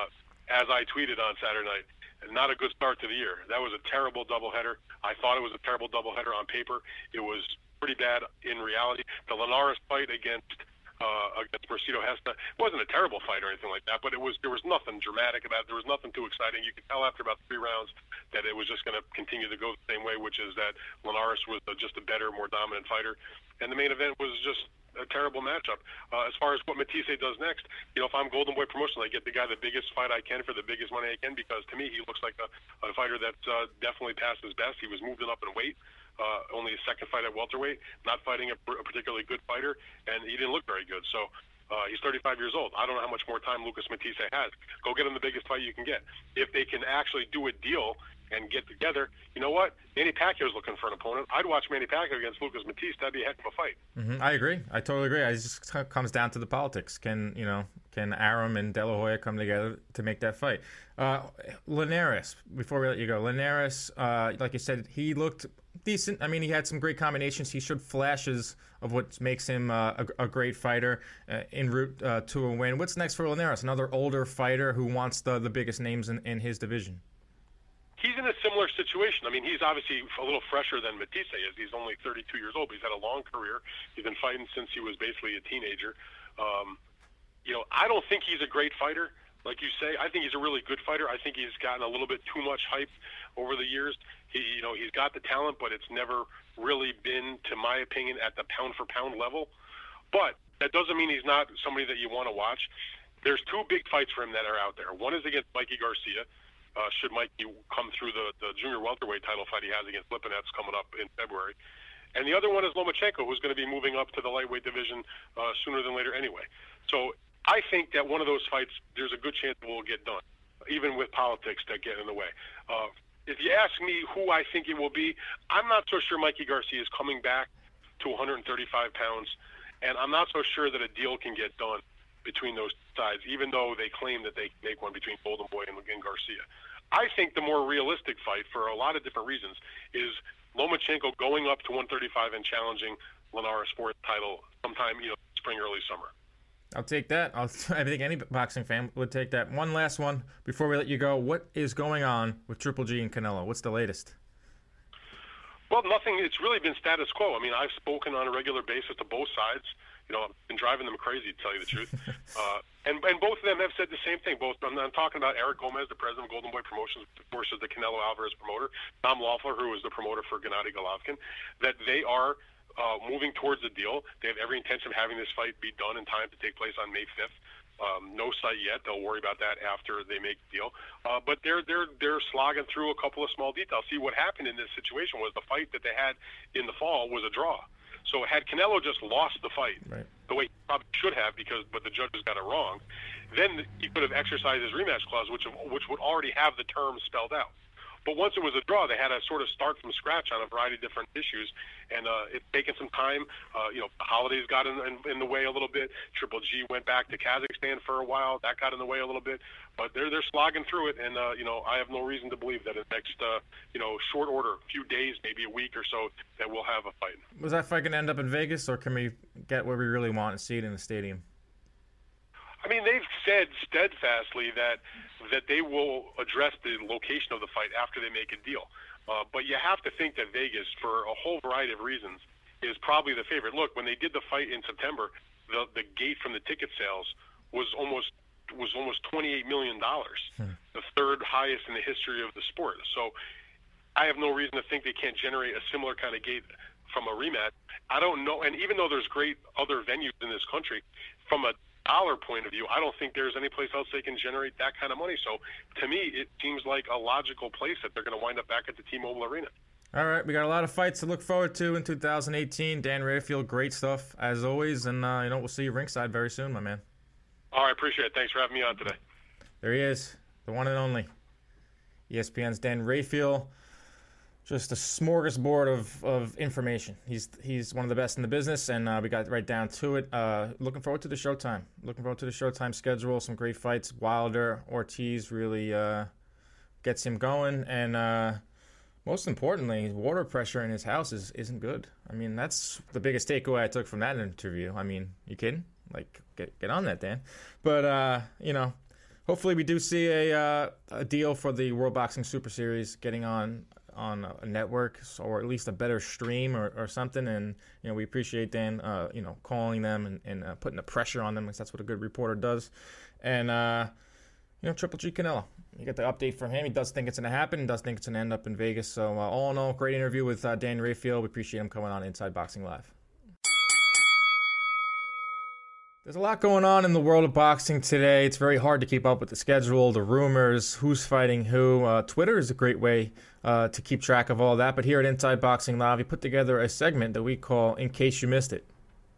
as I tweeted on Saturday night, not a good start to the year. That was a terrible doubleheader. I thought it was a terrible doubleheader on paper. It was pretty bad in reality. The Linares fight against uh, against Mercedes Hesta wasn't a terrible fight or anything like that, but it was there was nothing dramatic about it. There was nothing too exciting. You could tell after about three rounds that it was just going to continue to go the same way, which is that Linares was just a better, more dominant fighter. And the main event was just a terrible matchup. Uh, as far as what Matthysse does next, you know, if I'm Golden Boy Promotions, I get the guy the biggest fight I can for the biggest money I can, because to me he looks like a, a fighter that's uh, definitely past his best. He was moving up in weight. Uh, only his second fight at welterweight, not fighting a, a particularly good fighter, and he didn't look very good. So uh, he's thirty-five years old. I don't know how much more time Lucas Matthysse has. Go get him the biggest fight you can get. If they can actually do a deal and get together, you know what? Manny Pacquiao's looking for an opponent. I'd watch Manny Pacquiao against Lucas Matthysse. That'd be a heck of a fight. Mm-hmm. I agree. I totally agree. It just comes down to the politics. Can you know? Can Arum and De La Hoya come together to make that fight? Uh, Linares, before we let you go, Linares, uh, like you said, he looked decent. I mean, he had some great combinations. He showed flashes of what makes him uh, a, a great fighter uh, en route uh, to a win. What's next for Linares? Another older fighter who wants the, the biggest names in, in his division. He's in a similar situation. I mean, he's obviously a little fresher than Matthysse is. He's only thirty-two years old, but he's had a long career. He's been fighting since he was basically a teenager. Um, you know, I don't think he's a great fighter, like you say. I think he's a really good fighter. I think he's gotten a little bit too much hype over the years. He, you know, he's got the talent, but it's never really been, to my opinion, at the pound-for-pound level. But that doesn't mean he's not somebody that you want to watch. There's two big fights for him that are out there. One is against Mikey Garcia. Uh, should Mikey come through the, the junior welterweight title fight he has against Lipinets coming up in February. And the other one is Lomachenko, who's going to be moving up to the lightweight division uh, sooner than later anyway. So I think that one of those fights, there's a good chance it will get done, even with politics that get in the way. Uh, if you ask me who I think it will be, I'm not so sure Mikey Garcia is coming back to one hundred thirty-five pounds, and I'm not so sure that a deal can get done between those sides, even though they claim that they can make one between Golden Boy and, and Garcia. I think the more realistic fight, for a lot of different reasons, is Lomachenko going up to one thirty-five and challenging Linares for the title sometime, you know, spring, early summer. I'll take that. I'll, I think any boxing fan would take that. One last one before we let you go. What is going on with Triple G and Canelo? What's the latest? Well, nothing. It's really been status quo. I mean, I've spoken on a regular basis to both sides. You know, I've been driving them crazy, to tell you the truth. uh, and, and both of them have said the same thing. Both I'm, I'm talking about Eric Gomez, the president of Golden Boy Promotions, versus the Canelo Alvarez promoter, Tom Loeffler, who is the promoter for Gennady Golovkin, that they are uh, moving towards a deal. They have every intention of having this fight be done in time to take place on May fifth. Um, no site yet. They'll worry about that after they make the deal. Uh, but they're they're they're slogging through a couple of small details. See, what happened in this situation was the fight that they had in the fall was a draw. So had Canelo just lost the fight, right, the way he probably should have, because but the judges got it wrong, then he could have exercised his rematch clause, which which would already have the terms spelled out. But once it was a draw, they had to sort of start from scratch on a variety of different issues, and uh, it's taken some time. Uh, you know, the holidays got in, in, in the way a little bit. Triple G went back to Kazakhstan for a while. That got in the way a little bit. But they're they're slogging through it, and uh, you know, I have no reason to believe that in the next uh, you know short order, few days, maybe a week or so, that we'll have a fight. Was that fight going to end up in Vegas, or can we get where we really want and see it in the stadium? I mean, they've said steadfastly that that they will address the location of the fight after they make a deal. Uh, but you have to think that Vegas, for a whole variety of reasons, is probably the favorite. Look, when they did the fight in September, the the gate from the ticket sales was almost was almost twenty-eight million dollars, hmm. the third highest in the history of the sport. So I have no reason to think they can't generate a similar kind of gate from a rematch. I don't know, and even though there's great other venues in this country, from a dollar point of view, I don't think there's any place else they can generate that kind of money. So to me, it seems like a logical place that they're going to wind up back at the T-Mobile Arena. All right, we got a lot of fights to look forward to in two thousand eighteen. Dan Rafael, great stuff as always, and uh, you know, we'll see you ringside very soon, my man. All right, appreciate it. Thanks for having me on today. There he is, the one and only E S P N's Dan Rafael. Just a smorgasbord of, of information. He's he's one of the best in the business, and uh, we got right down to it. Uh, looking forward to the Showtime. Looking forward to the Showtime schedule. Some great fights. Wilder, Ortiz really uh, gets him going, and uh, most importantly, water pressure in his house is, isn't good. I mean, that's the biggest takeaway I took from that interview. I mean, you kidding? Like, get get on that, Dan. But uh, you know. hopefully we do see a uh, a deal for the World Boxing Super Series getting on on a network, or at least a better stream or, or something. And you know, we appreciate Dan, uh, you know, calling them and, and uh, putting the pressure on them, because that's what a good reporter does. And uh, you know, Triple G Canelo, you get the update from him. He does think it's going to happen. He does think it's going to end up in Vegas. So uh, all in all, great interview with uh, Dan Rayfield. We appreciate him coming on Inside Boxing Live. There's a lot going on in the world of boxing today. It's very hard to keep up with the schedule, the rumors, who's fighting who. Uh, Twitter is a great way uh, to keep track of all that. But here at Inside Boxing Live, we put together a segment that we call In Case You Missed It.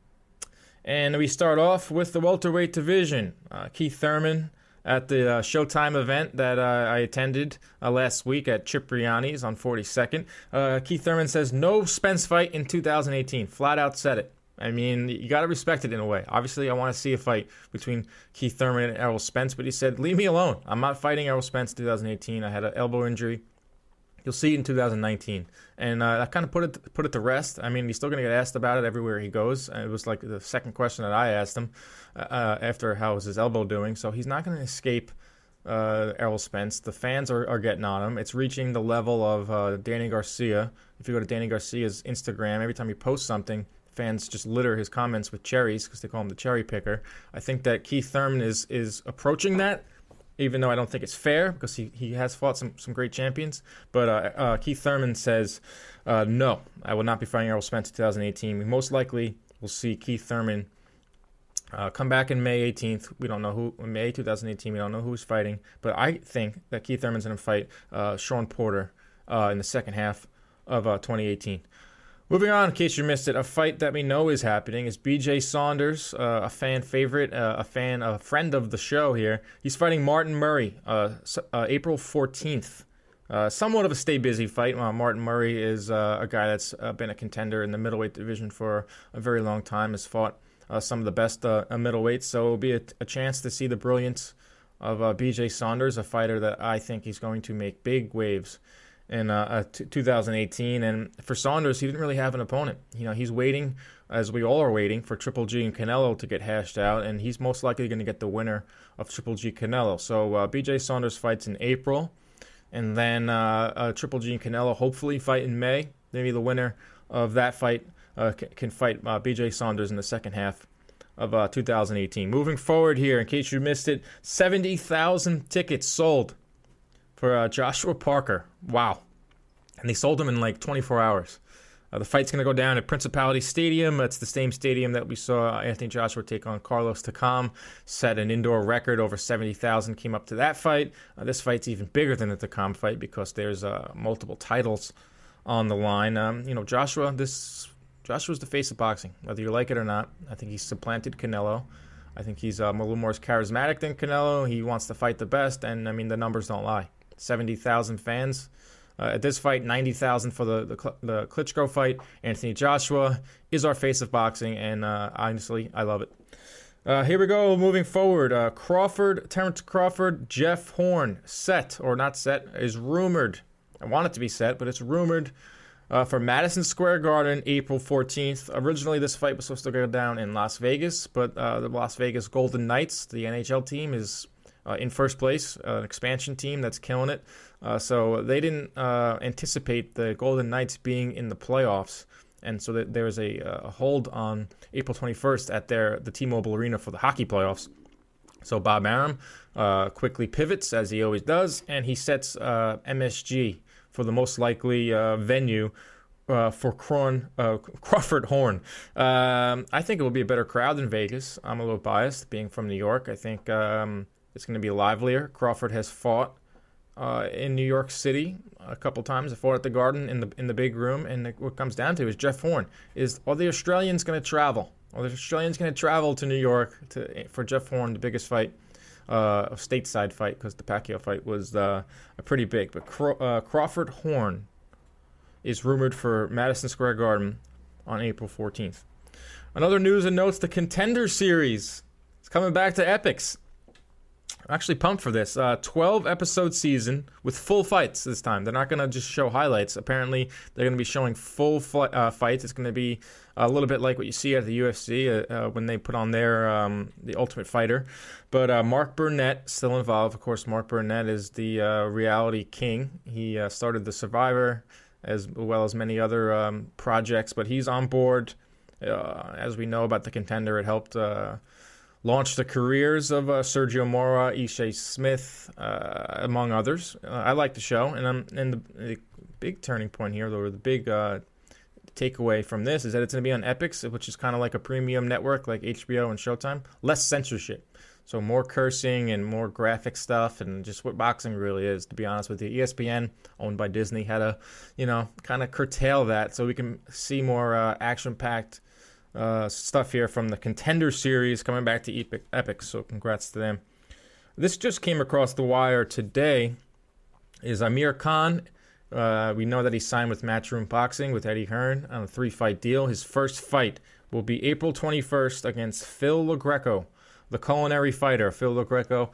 And we start off with the welterweight division. Uh, Keith Thurman at the uh, Showtime event that uh, I attended uh, last week at Cipriani's on forty-second. Uh, Keith Thurman says no Spence fight in two thousand eighteen. Flat out said it. I mean, you got to respect it in a way. Obviously, I want to see a fight between Keith Thurman and Errol Spence, but he said, leave me alone. I'm not fighting Errol Spence in two thousand eighteen. I had an elbow injury. You'll see it in two thousand nineteen. And uh, that kind of put it put it to rest. I mean, he's still going to get asked about it everywhere he goes. And it was like the second question that I asked him uh, after how was his elbow doing. So he's not going to escape uh, Errol Spence. The fans are, are getting on him. It's reaching the level of uh, Danny Garcia. If you go to Danny Garcia's Instagram, every time he posts something, fans just litter his comments with cherries because they call him the cherry picker. I think that Keith Thurman is is approaching that, even though I don't think it's fair, because he, he has fought some, some great champions. But uh, uh, Keith Thurman says, uh, no, I will not be fighting Errol Spence in two thousand eighteen. We most likely will see Keith Thurman uh, come back in May eighteenth. We don't know who, in May twenty eighteen, we don't know who's fighting. But I think that Keith Thurman's going to fight uh, Sean Porter uh, in the second half of uh, twenty eighteen. Moving on, in case you missed it, a fight that we know is happening is B J Saunders, uh, a fan favorite, uh, a fan, a friend of the show here. He's fighting Martin Murray, uh, uh, April fourteenth. Uh, somewhat of a stay busy fight. Uh, Martin Murray is uh, a guy that's uh, been a contender in the middleweight division for a very long time, has fought uh, some of the best uh, middleweights, so it'll be a, a chance to see the brilliance of uh, B J Saunders, a fighter that I think he's going to make big waves in uh, uh, t- two thousand eighteen. And for Saunders, he didn't really have an opponent. You know, he's waiting, as we all are waiting, for Triple G and Canelo to get hashed out, and he's most likely going to get the winner of Triple G Canelo. So uh, B J Saunders fights in April, and then uh, uh, Triple G and Canelo hopefully fight in May. Maybe the winner of that fight uh, can, can fight uh, B J Saunders in the second half of uh, two thousand eighteen. Moving forward here, in case you missed it, seventy thousand tickets sold for uh, Joshua Parker. Wow. And they sold him in like twenty-four hours. Uh, the fight's going to go down at Principality Stadium. It's the same stadium that we saw Anthony Joshua take on Carlos Takam. Set an indoor record, over seventy thousand came up to that fight. Uh, this fight's even bigger than the Takam fight because there's uh, multiple titles on the line. Um, you know, Joshua, this Joshua's the face of boxing, whether you like it or not. I think he's supplanted Canelo. I think he's um, a little more charismatic than Canelo. He wants to fight the best, and, I mean, the numbers don't lie. seventy thousand fans. Uh, at this fight, ninety thousand for the, the the Klitschko fight. Anthony Joshua is our face of boxing, and uh, honestly, I love it. Uh, here we go, moving forward. Uh, Crawford, Terrence Crawford, Jeff Horn, set, or not set, is rumored. I want it to be set, but it's rumored uh, for Madison Square Garden, April fourteenth. Originally, this fight was supposed to go down in Las Vegas, but uh, the Las Vegas Golden Knights, the N H L team, is Uh, in first place, uh, an expansion team that's killing it. Uh, so they didn't uh, anticipate the Golden Knights being in the playoffs, and so that there was a, a hold on April twenty-first at their the T-Mobile Arena for the hockey playoffs. So Bob Arum uh, quickly pivots, as he always does, and he sets uh, M S G for the most likely uh, venue uh, for Cron, uh, Crawford Horn. Um, I think it will be a better crowd than Vegas. I'm a little biased, being from New York. I think Um, It's going to be livelier. Crawford has fought uh, in New York City a couple times. He fought at the Garden in the in the big room. And what it comes down to is Jeff Horn. Is are the Australians going to travel? Are the Australians going to travel to New York to for Jeff Horn, the biggest fight, uh, a stateside fight, because the Pacquiao fight was uh, pretty big. But Craw- uh, Crawford Horn is rumored for Madison Square Garden on April fourteenth. Another news and notes, the Contender Series is coming back to Epix. I'm actually pumped for this. Uh, twelve episode season with full fights this time. They're not going to just show highlights. Apparently, they're going to be showing full fl- uh, fights. It's going to be a little bit like what you see at the U F C uh, uh, when they put on their um, The Ultimate Fighter. But uh, Mark Burnett still involved. Of course, Mark Burnett is the uh, reality king. He uh, started The Survivor as well as many other um, projects, but he's on board. Uh, as we know about The Contender, it helped uh, launch the careers of uh, Sergio Mora, Ishe Smith, uh, among others. Uh, I like the show, and, I'm, and the, the big turning point here, or the big uh, takeaway from this, is that it's going to be on Epix, which is kind of like a premium network like H B O and Showtime. Less censorship. So more cursing and more graphic stuff and just what boxing really is, to be honest with you. E S P N, owned by Disney, had to, you know, kind of curtail that so we can see more uh, action-packed uh, stuff here from the Contender series coming back to Epic, Epic. So congrats to them. This just came across the wire today. Is Amir Khan. Uh, we know that he signed with Matchroom Boxing with Eddie Hearn on a three-fight deal. His first fight will be April twenty-first against Phil LaGreco, the culinary fighter, Phil LaGreco.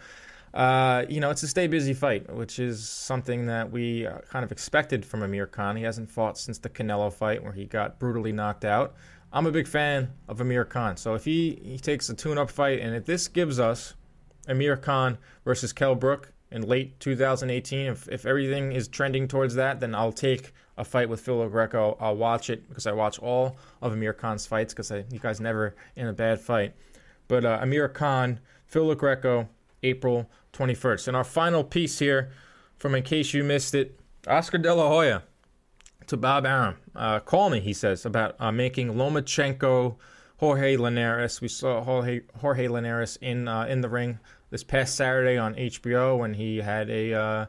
Uh, you know, it's a stay busy fight, which is something that we uh, kind of expected from Amir Khan. He hasn't fought since the Canelo fight where he got brutally knocked out. I'm a big fan of Amir Khan. So if he, he takes a tune-up fight, and if this gives us Amir Khan versus Kell Brook in late two thousand eighteen, if, if everything is trending towards that, then I'll take a fight with Phil LaGreco. I'll watch it because I watch all of Amir Khan's fights because you guys never in a bad fight. But uh, Amir Khan, Phil LaGreco, April twenty-first. And our final piece here, from in case you missed it, Oscar De La Hoya to Bob Arum. Uh, call me, he says, about uh, making Lomachenko, Jorge Linares. We saw Jorge, Jorge Linares in uh, in the ring this past Saturday on H B O when he had a uh,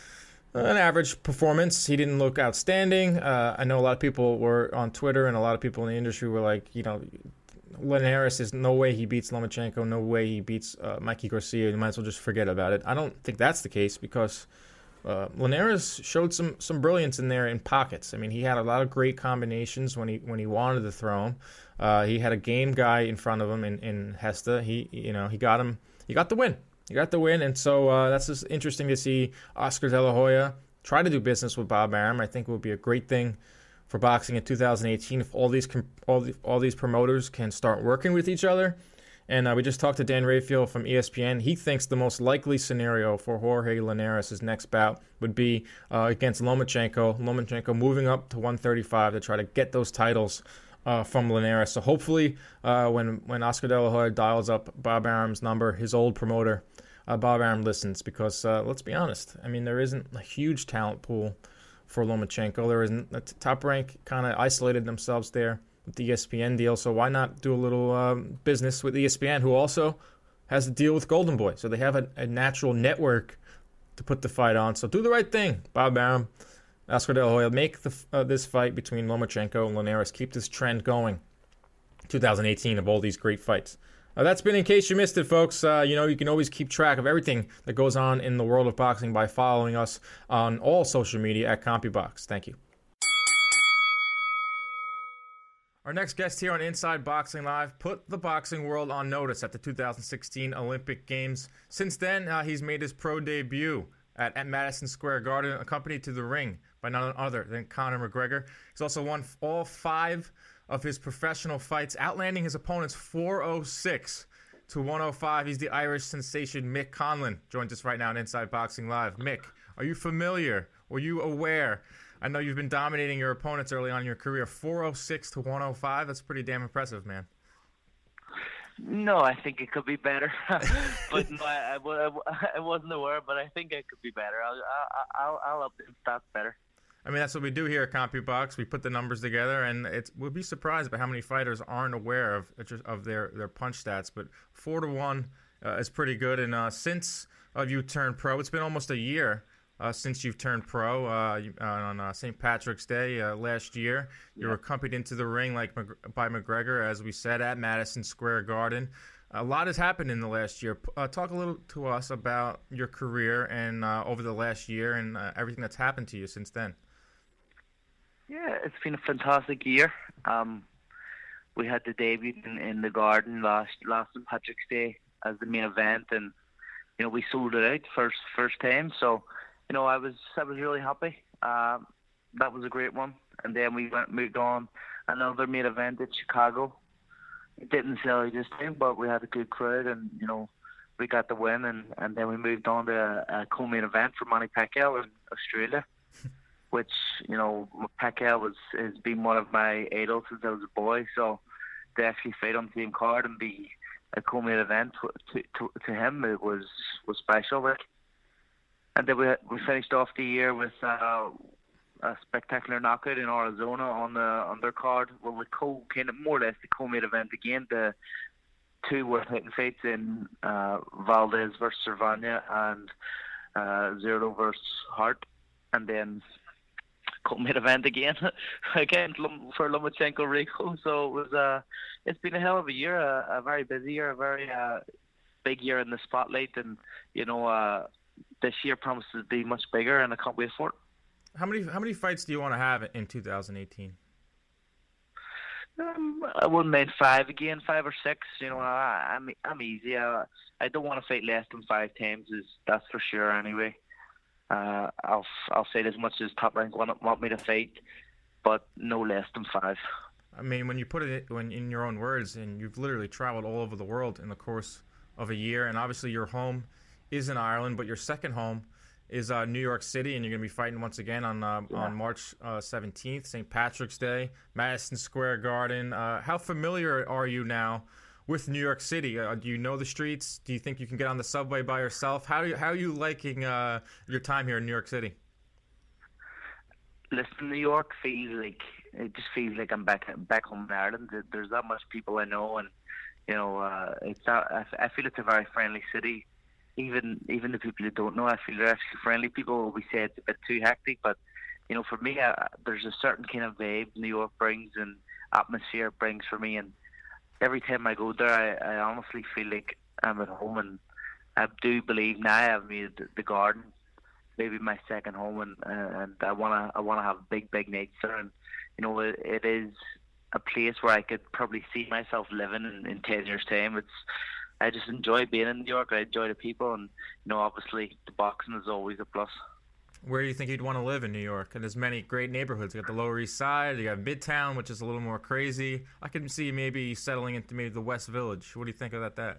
an average performance. He didn't look outstanding. Uh, I know a lot of people were on Twitter and a lot of people in the industry were like, you know, Linares is no way he beats Lomachenko, no way he beats uh, Mikey Garcia. You might as well just forget about it. I don't think that's the case because uh, Linares showed some some brilliance in there in pockets. I mean, he had a lot of great combinations when he when he wanted to throw him. Uh, he had a game guy in front of him in, in Hesta. He you know he got him. He got the win. He got the win, and so uh, that's just interesting to see Oscar De La Hoya try to do business with Bob Arum. I think it would be a great thing for boxing in two thousand eighteen if all these all, the, all these promoters can start working with each other. And uh, we just talked to Dan Rafael from E S P N. He thinks the most likely scenario for Jorge Linares' next bout would be uh, against Lomachenko. Lomachenko moving up to one thirty-five to try to get those titles uh, from Linares. So hopefully uh, when, when Oscar De La Hoya dials up Bob Arum's number, his old promoter, uh, Bob Arum listens. Because uh, let's be honest, I mean, there isn't a huge talent pool for Lomachenko. There isn't. The Top Rank kind of isolated themselves there with the E S P N deal, so why not do a little um, business with E S P N, who also has a deal with Golden Boy, so they have a, a natural network to put the fight on. So do the right thing, Bob Arum, Oscar De La Hoya. Make the, uh, this fight between Lomachenko and Linares. Keep this trend going. twenty eighteen of all these great fights. Uh, that's been In Case You Missed It, folks. Uh, you know, you can always keep track of everything that goes on in the world of boxing by following us on all social media at CompuBox. Thank you. Our next guest here on Inside Boxing Live put the boxing world on notice at the two thousand sixteen Olympic Games. Since then, uh, he's made his pro debut at, at Madison Square Garden, accompanied to the ring by none other than Conor McGregor. He's also won all five of his professional fights, outlanding his opponents four oh six to one oh five. He's the Irish sensation Mick Conlan. Joins us right now on Inside Boxing Live. Mick, are you familiar? Were you aware? I know you've been dominating your opponents early on in your career. four oh six to one oh five. That's pretty damn impressive, man. No, I think it could be better. but no, I, I, I wasn't aware, but I think it could be better. I'll I'll, I'll up the stats better. I mean, that's what we do here at CompuBox. We put the numbers together, and it's, we'll be surprised by how many fighters aren't aware of of their, their punch stats. But four to one uh, is pretty good. And uh, since uh, you turned pro, it's been almost a year uh, since you've turned pro. Uh, on uh, Saint Patrick's Day uh, last year, you yeah. were accompanied into the ring like by McGregor, as we said, at Madison Square Garden. A lot has happened in the last year. Uh, talk a little to us about your career and uh, over the last year and uh, everything that's happened to you since then. Yeah, it's been a fantastic year. Um, we had the debut in, in the Garden last last Saint Patrick's Day as the main event, and you know, we sold it out first first time. So, you know, I was I was really happy. Um, that was a great one. And then we went moved on another main event at Chicago. It didn't sell out this time, but we had a good crowd, and you know, we got the win. And, and then we moved on to a, a co-main event for Manny Pacquiao in Australia, which, you know, Pacquiao was has been one of my idols since I was a boy. So to actually fight on the same card and be a co-main event to to, to him, it was was special. Like, and then we we finished off the year with uh, a spectacular knockout in Arizona on the undercard. Well, the co kind of more or less the co-main event again. The two world title fights in uh, Valdez versus Cervania and uh, Zerto versus Hart, and then co-main event again again for Lomachenko Rico. So it was uh, it's been a hell of a year, a, a very busy year, a very uh, big year in the spotlight, and you know uh, this year promises to be much bigger, and I can't wait for it. How many how many fights do you want to have in two thousand eighteen? Um, I wouldn't mind five again, five or six. You know, I, I'm I'm easy. I, I don't want to fight less than five times. Is that's for sure. Anyway, uh, I'll I'll fight as much as Top Rank want, want me to fight, but no less than five. I mean, when you put it when in your own words, and you've literally traveled all over the world in the course of a year, and obviously your home is in Ireland, but your second home is uh, New York City, and you're going to be fighting once again on uh, yeah. on March uh, seventeenth, Saint Patrick's Day, Madison Square Garden. Uh, how familiar are you now with New York City? Uh, do you know the streets? Do you think you can get on the subway by yourself? How do you, how are you liking uh, your time here in New York City? Listen, New York feels like it just feels like I'm back back home in Ireland. There's that much people I know, and you know, uh, it's a, I feel it's a very friendly city. Even even the people who don't know, I feel they're actually friendly. People always say it's a bit too hectic, but you know, for me, I, there's a certain kind of vibe New York brings and atmosphere it brings for me. And every time I go there, I, I honestly feel like I'm at home. And I do believe now I've made the, the Garden maybe my second home, and uh, and I wanna I wanna have big big nights there. And you know, it, it is a place where I could probably see myself living in, in ten years' time. It's I just enjoy being in New York. I enjoy the people, and you know, obviously the boxing is always a plus. Where do you think you'd want to live in New York? And there's many great neighborhoods. You got the Lower East Side, you got Midtown, which is a little more crazy. I can see maybe settling into maybe the West Village. What do you think about that?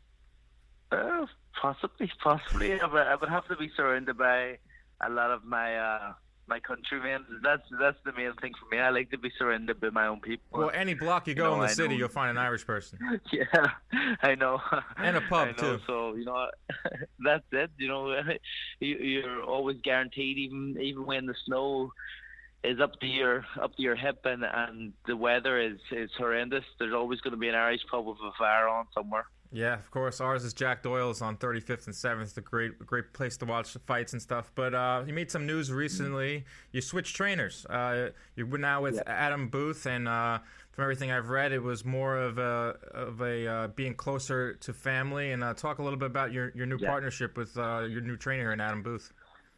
Uh, possibly, possibly. I would, I would have to be surrounded by a lot of my uh, my countrymen. That's that's the main thing for me. I like to be surrounded by my own people. Well, any block you go you know, in the I city, know. You'll find an Irish person. Yeah, I know. And a pub, I know. too. So, you know, that's it. You know, you, you're always guaranteed, even even when the snow is up to your up to your hip and, and the weather is, is horrendous, there's always going to be an Irish pub with a fire on somewhere. Yeah, of course. Ours is Jack Doyle's on thirty-fifth and seventh. It's a great, great place to watch the fights and stuff. But uh, you made some news recently. You switched trainers. Uh, you're now with yeah. Adam Booth, and uh, from everything I've read, it was more of a of a uh, being closer to family. And uh, talk a little bit about your, your new yeah. partnership with uh, your new trainer here in Adam Booth.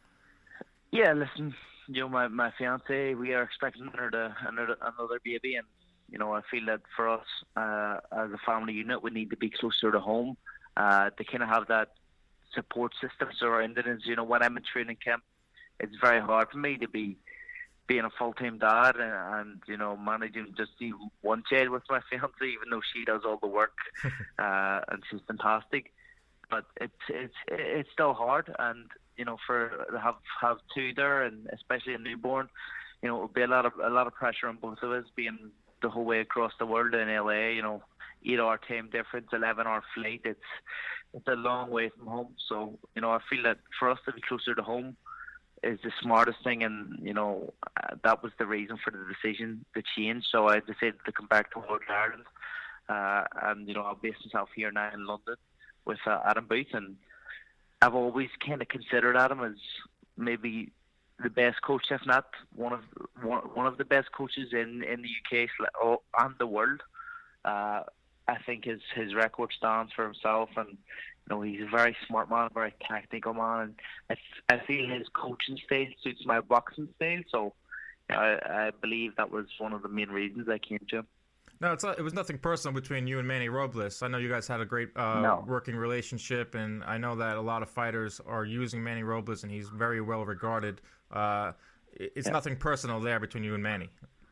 Yeah, listen, you know, my my fiance, we are expecting another another another baby, and you know, I feel that for us uh, as a family unit, we need to be closer to home. Uh, to kind of have that support system surrounding us. You know, when I'm in training camp, it's very hard for me to be being a full-time dad and, and you know, managing just even one child with my fiance, even though she does all the work uh, and she's fantastic. But it's it's it's still hard, and you know, for to have have two there, and especially a newborn, you know, it will be a lot of a lot of pressure on both of us being the whole way across the world in L A, you know, eight hour time difference, eleven hour flight. It's it's a long way from home. So, you know, I feel that for us to be closer to home is the smartest thing. And, you know, uh, that was the reason for the decision to change. So I decided to come back to Northern Ireland. Uh, and, you know, I'll base myself here now in London with uh, Adam Booth. And I've always kind of considered Adam as maybe the best coach, if not one of one, one of the best coaches in, in the U K and the world. Uh, I think his his record stands for himself, and you know, he's a very smart man, a very tactical man, and I, I feel his coaching style suits my boxing style. So I, I believe that was one of the main reasons I came to him. No, it's not, it was nothing personal between you and Manny Robles. I know you guys had a great uh, No. working relationship, and I know that a lot of fighters are using Manny Robles, and he's very well regarded. Uh, it- it's Yeah. nothing personal there between you and Manny.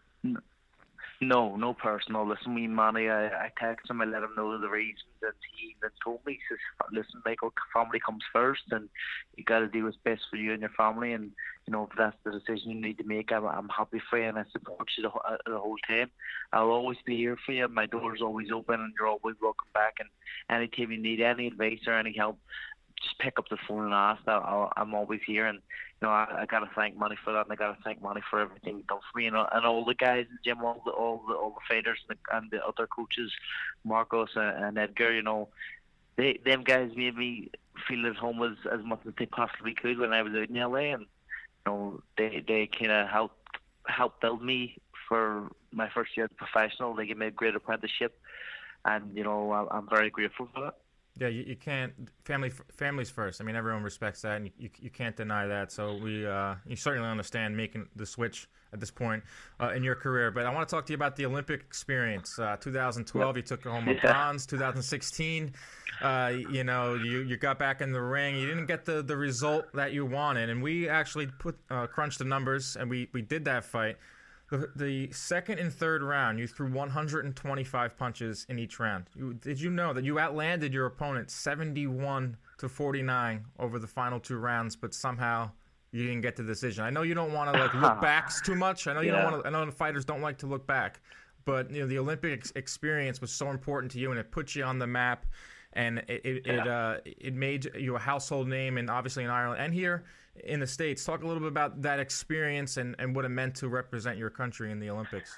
No, no personal. Listen, me, Manny, I, I text him, I let him know the reasons, and he even told me, he says, listen, Michael, family comes first, and you got to do what's best for you and your family, and, you know, if that's the decision you need to make, I'm, I'm happy for you, and I support you the, whole- uh, the whole time. I'll always be here for you. My door's always open, and you're always welcome back, and anytime you need any advice or any help, just pick up the phone and ask. I'll, I'll, I'm always here, and you know I, I got to thank Manny for that, and I got to thank Manny for everything he done for me, and, and all the guys in the gym, all the all the all the fighters and the, and the other coaches, Marcos and, and Edgar. You know, they them guys made me feel at home as as much as they possibly could when I was out in L A, and you know they they kind of helped helped build me for my first year as a professional. They gave me a great apprenticeship, and you know I, I'm very grateful for that. Yeah, you, you can't family families first. I mean, everyone respects that, and you, you, you can't deny that. So we uh, you certainly understand making the switch at this point uh, in your career. But I want to talk to you about the Olympic experience. Uh, twenty twelve, you took home a bronze. twenty sixteen, uh, you know, you, you got back in the ring. You didn't get the, the result that you wanted, and we actually put uh, crunched the numbers, and we, we did that fight. The, the second and third round, you threw one hundred twenty-five punches in each round. You, did you know that you outlanded your opponent seventy-one to forty-nine over the final two rounds, but somehow you didn't get the decision? I know you don't want to like look backs too much. I know you Yeah. don't want to. I know the fighters don't like to look back, but you know the Olympic ex- experience was so important to you, and it put you on the map, and it it it, uh, it made you a household name, and obviously in Ireland and here in the States. Talk a little bit about that experience and, and what it meant to represent your country in the Olympics.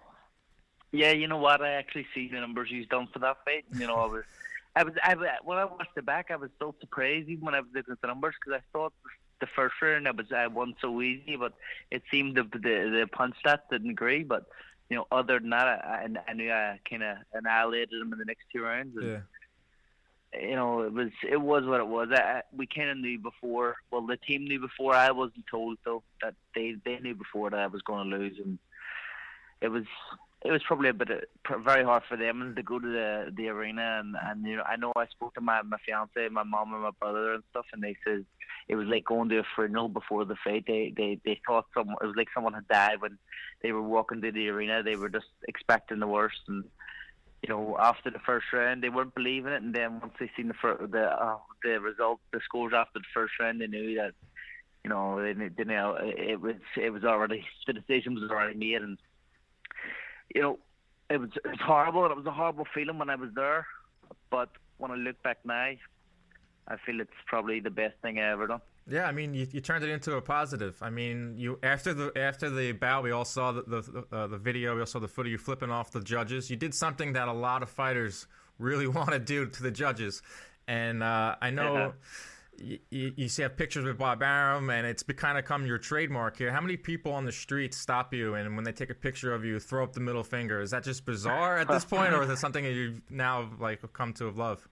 Yeah, you know what? I actually see the numbers he's done for that fight. You know, I was, I was, I was when I watched it back, I was so surprised even when I was looking at the numbers because I thought the first round I was I won so easy, but it seemed the the, the punch stats didn't agree. But you know, other than that, I, I knew I kind of annihilated him in the next two rounds. And, Yeah. You know, it was it was what it was. I, we kind of knew before. Well, the team knew before. I wasn't told though that they they knew before that I was going to lose, and it was it was probably a bit of, very hard for them to go to the the arena. And, and you know, I know I spoke to my my fiance, my mom, and my brother and stuff, and they said it was like going to a funeral before the fight. They they they thought someone it was like someone had died when they were walking to the arena. They were just expecting the worst, and you know, after the first round, they weren't believing it, and then once they seen the fir- the uh, the result, the scores after the first round, they knew that, you know, they didn't. You know, it was it was already the decision was already made, and you know, it was it was horrible, and it was a horrible feeling when I was there. But when I look back now, I feel it's probably the best thing I ever done. Yeah, I mean, you, you turned it into a positive. I mean, you after the after the bout, we all saw the the, uh, the video. We all saw the footage of you flipping off the judges. You did something that a lot of fighters really want to do to the judges, and uh, I know you, you, you see have pictures with Bob Arum, and it's kind of come your trademark here. How many people on the street stop you, and when they take a picture of you, throw up the middle finger? Is that just bizarre at this point, or is it something that you've now like come to love?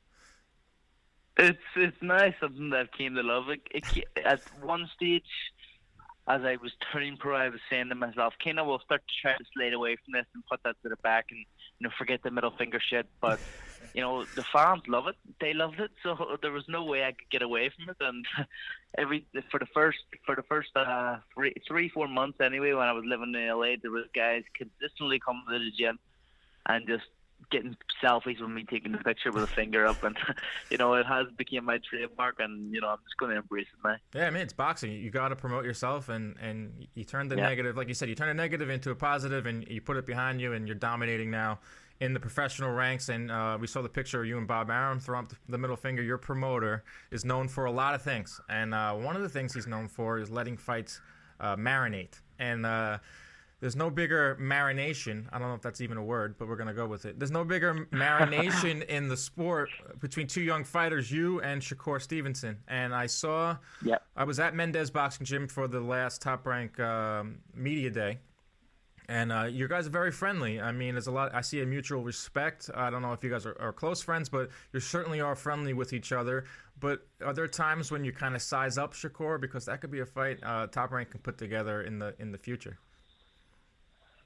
It's it's nice something that I came to love. It, it, at one stage, as I was turning pro, I was saying to myself, "Kind of, we'll start to try to slide away from this and put that to the back, and you know, forget the middle finger shit." But you know, the fans love it; they loved it, so there was no way I could get away from it. And every for the first for the first uh, three three four months anyway, when I was living in L A, there was guys consistently coming to the gym and just getting selfies with me taking the picture with a finger up, and you know, it has become my trademark, and you know, I'm just going to embrace it now. Yeah, I mean, it's boxing. You got to promote yourself, and, and you turn the Yeah. negative, like you said, you turn a negative into a positive, and you put it behind you, and you're dominating now in the professional ranks. And uh, we saw the picture of you and Bob Arum throwing up the middle finger. Your promoter is known for a lot of things, and uh, one of the things he's known for is letting fights uh, marinate. And uh, there's no bigger marination. I don't know if that's even a word, but we're going to go with it. There's no bigger marination in the sport between two young fighters, you and Shakur Stevenson. And I saw, Yep. I was at Mendez Boxing Gym for the last Top Rank um, Media Day. And uh, you guys are very friendly. I mean, there's a lot. I see a mutual respect. I don't know if you guys are, are close friends, but you certainly are friendly with each other. But are there times when you kind of size up Shakur, because that could be a fight uh, Top Rank can put together in the in the future?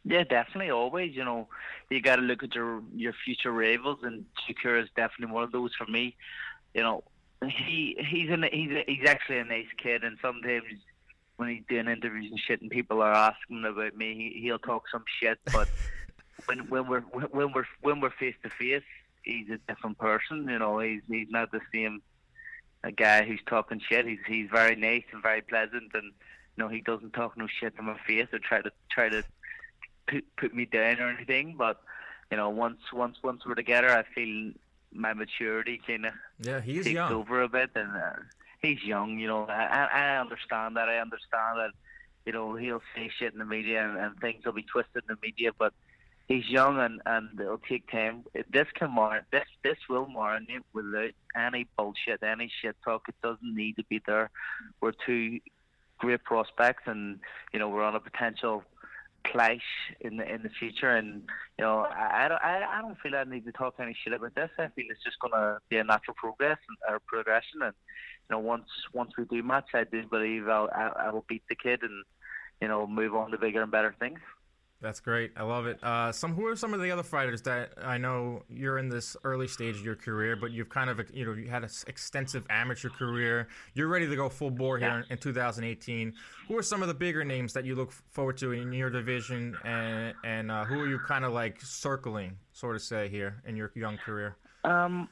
Yeah, definitely. Always, you know, you got to look at your your future rivals, and Shakur is definitely one of those for me. You know, he he's an he's a, he's actually a nice kid, and sometimes when he's doing interviews and shit, and people are asking about me, he, he'll talk some shit. But when when we're when we're when we're face to face, he's a different person. You know, he's he's not the same a guy who's talking shit. He's he's very nice and very pleasant, and you know, he doesn't talk no shit to my face or try to try to put put me down or anything. But you know, once once once we're together, I feel my maturity kind of yeah, he's takes young. over a bit, and uh, he's young. You know, I I understand that. I understand that. You know, he'll say shit in the media, and, and things will be twisted in the media, but he's young, and, and it'll take time. This can mar this this will marinate without any bullshit, any shit talk. It doesn't need to be there. We're two great prospects, and you know, we're on a potential clash in the in the future. And you know, I I don't I, I don't feel I need to talk any shit about this. I feel it's just gonna be a natural progress and, or progression. And you know, once once we do match, I do believe I'll I, I will beat the kid and you know, move on to bigger and better things. That's great. I love it. Uh, some who are some of the other fighters that I know you're in this early stage of your career, but you've kind of you know you had an extensive amateur career. You're ready to go full bore here yeah. in, in two thousand eighteen. Who are some of the bigger names that you look forward to in your division, and and uh, who are you kind of like circling, sort of say here in your young career? Um,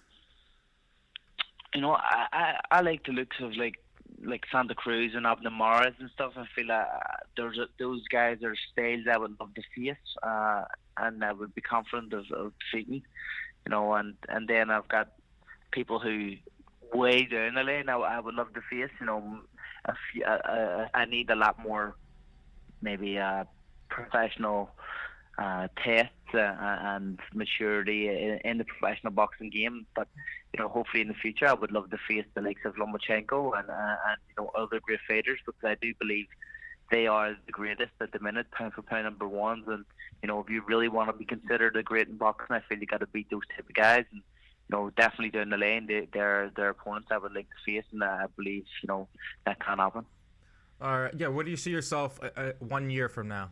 you know, I I, I like the looks of like. like Santa Cruz and Abner Mares and stuff. I feel like uh, there's a, those guys are styles I would love to face, uh, and I would be confident of, of defeating. You know, and, and then I've got people who way down the lane I, I would love to face. You know, a few, uh, I need a lot more, maybe uh, professional uh, tests uh, and maturity in, in the professional boxing game, but. You know, hopefully in the future, I would love to face the likes of Lomachenko and uh, and you know other great fighters, because I do believe they are the greatest at the minute, pound for pound number ones. And you know, if you really want to be considered a great in boxing, I feel you got to beat those type of guys. And you know, definitely down the lane, they, they're their opponents I would like to face, and I believe you know that can happen. All right, yeah. What do you see yourself uh, uh, one year from now?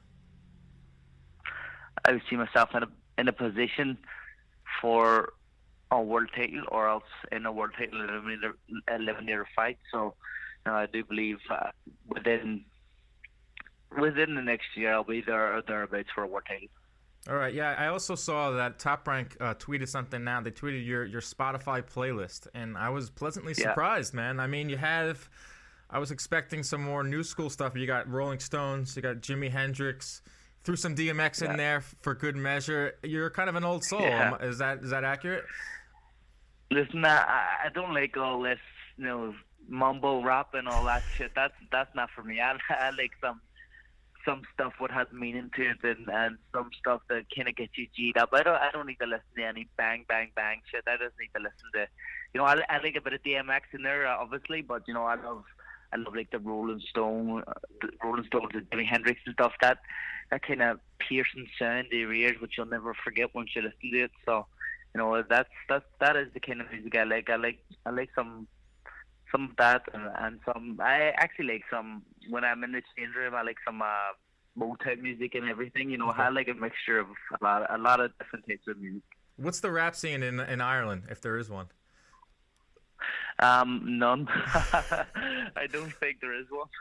I would see myself in a in a position for a world title, or else in a world title eliminator, eliminator fight. So uh, I do believe uh, within within the next year I'll be there or thereabouts for a world title. All right, yeah. I also saw that Top Rank uh, tweeted something now. They tweeted your, your Spotify playlist, and I was pleasantly surprised, yeah. man. I mean, you have... I was expecting some more new school stuff. You got Rolling Stones, you got Jimi Hendrix, threw some D M X yeah. in there for good measure. You're kind of an old soul. Yeah. Is that is that accurate? Listen, I, I don't like all this, you know, mumble rap and all that shit. That's that's not for me. I, I like some some stuff what has meaning to it, and, and some stuff that kind of gets you G'd up. I don't I don't need to listen to any bang bang bang shit. I just need to listen to, you know, I, I like a bit of D M X in there, uh, obviously, but you know, I love I love like the Rolling Stone, uh, the Rolling Stones, and Jimi Hendrix and stuff. That that kind of piercing sound in your ears, which you'll never forget once you listen to it. So. You know, that's that's that is the kind of music I like. I like I like some some of that and, and some. I actually like some when I'm in the change room. I like some uh, Motown music and everything. You know, okay. I like a mixture of a lot a lot of different types of music. What's the rap scene in in Ireland, if there is one? Um, none. I don't think there is one.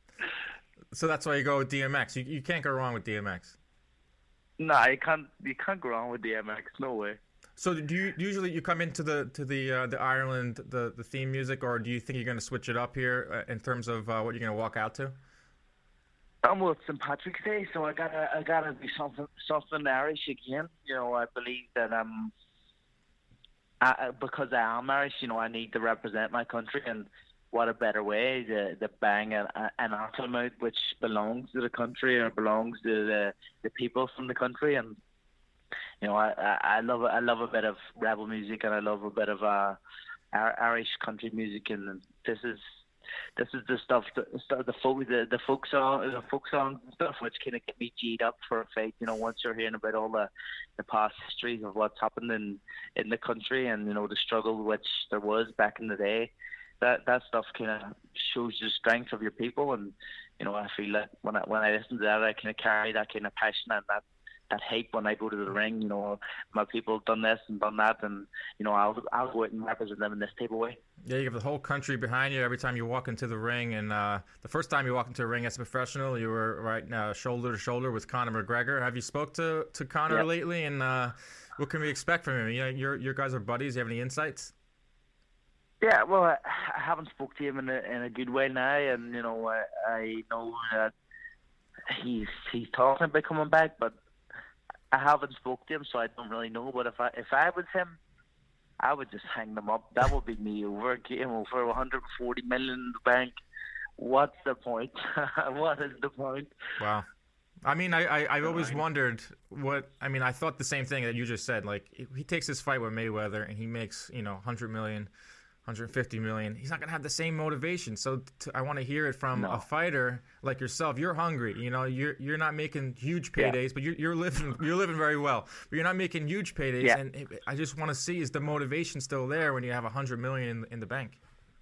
So that's why you go with D M X. You you can't go wrong with D M X. No, you can't. You can't go wrong with D M X. No way. So do you usually you come into the to the uh, the Ireland the, the theme music, or do you think you're going to switch it up here uh, in terms of uh, what you're going to walk out to? I'm with Saint Patrick's Day, so I gotta I gotta be something something Irish again. You know, I believe that um, I, because I am Irish, you know, I need to represent my country, and what a better way to, to bang an, an anthem out which belongs to the country or belongs to the the people from the country. And you know, I, I, I love I love a bit of rebel music, and I love a bit of uh, Irish country music, and this is this is the stuff, the, the folk the, the folk song, the folk songs and stuff, which kind of get me G'd up for a fight. You know, once you're hearing about all the, the past histories of what's happened in, in the country, and you know the struggle which there was back in the day, that that stuff kind of shows the strength of your people, and you know, I feel that when I when I listen to that, I kind of carry that kind of passion and that that hype when I go to the ring. You know, my people have done this and done that, and you know, I'll I'll go out and represent them in this type of way. Yeah, you have the whole country behind you every time you walk into the ring. And uh, the first time you walked into a ring as a professional, you were right uh, shoulder to shoulder with Conor McGregor. Have you spoke to to Conor yep. lately? And uh, what can we expect from him? You know, your your guys are buddies. Do you have any insights? Yeah, well, I, I haven't spoke to him in a in a good way now, and you know, I, I know that he's he's talking about coming back, but I haven't spoke to him, so I don't really know. But if I if I was him, I would just hang them up. That would be me over. Game over. one hundred forty million in the bank. What's the point? What is the point? Wow. I mean, I, I, I've always wondered what, I mean, I thought the same thing that you just said. Like, he takes this fight with Mayweather and he makes, you know, one hundred million, one hundred fifty million. He's not going to have the same motivation. So to, I want to hear it from no. a fighter like yourself. You're hungry. You know, you're you're not making huge paydays, yeah. but you're, you're living you're living very well. But you're not making huge paydays. Yeah. And it, I just want to see, is the motivation still there when you have one hundred million in, in the bank?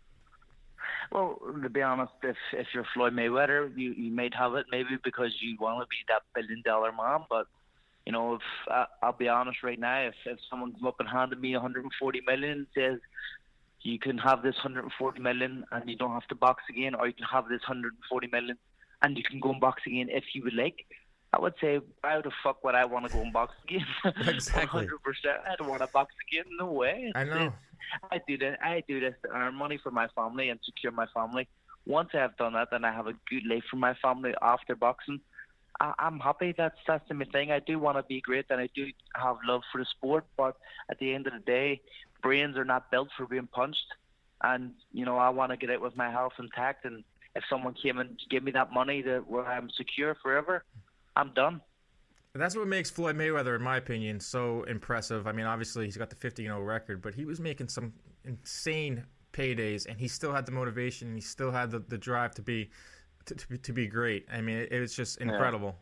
Well, to be honest, if if you're Floyd Mayweather, you, you might have it maybe because you want to be that billion dollar man. But you know, if I, I'll be honest right now, if if someone comes up and handed me one hundred forty million and says you can have this one hundred forty million and you don't have to box again, or you can have this one hundred forty million and you can go and box again if you would like, I would say, why the fuck would I want to go and box again? Exactly. one hundred percent. I don't want to box again. No way. I know. I do this. I do this to earn money for my family and secure my family. Once I have done that, and I have a good life for my family after boxing, I, I'm happy. That's that's my thing. I do want to be great, and I do have love for the sport. But at the end of the day, brains are not built for being punched. And you know, I want to get out with my health intact. And if someone came and gave me that money that where I'm secure forever, I'm done. That's what makes Floyd Mayweather, in my opinion, so impressive. I mean, obviously, he's got the fifty and oh record, but he was making some insane paydays, and he still had the motivation, and he still had the, the drive to be to, to be to be great. I mean, it, it was just incredible.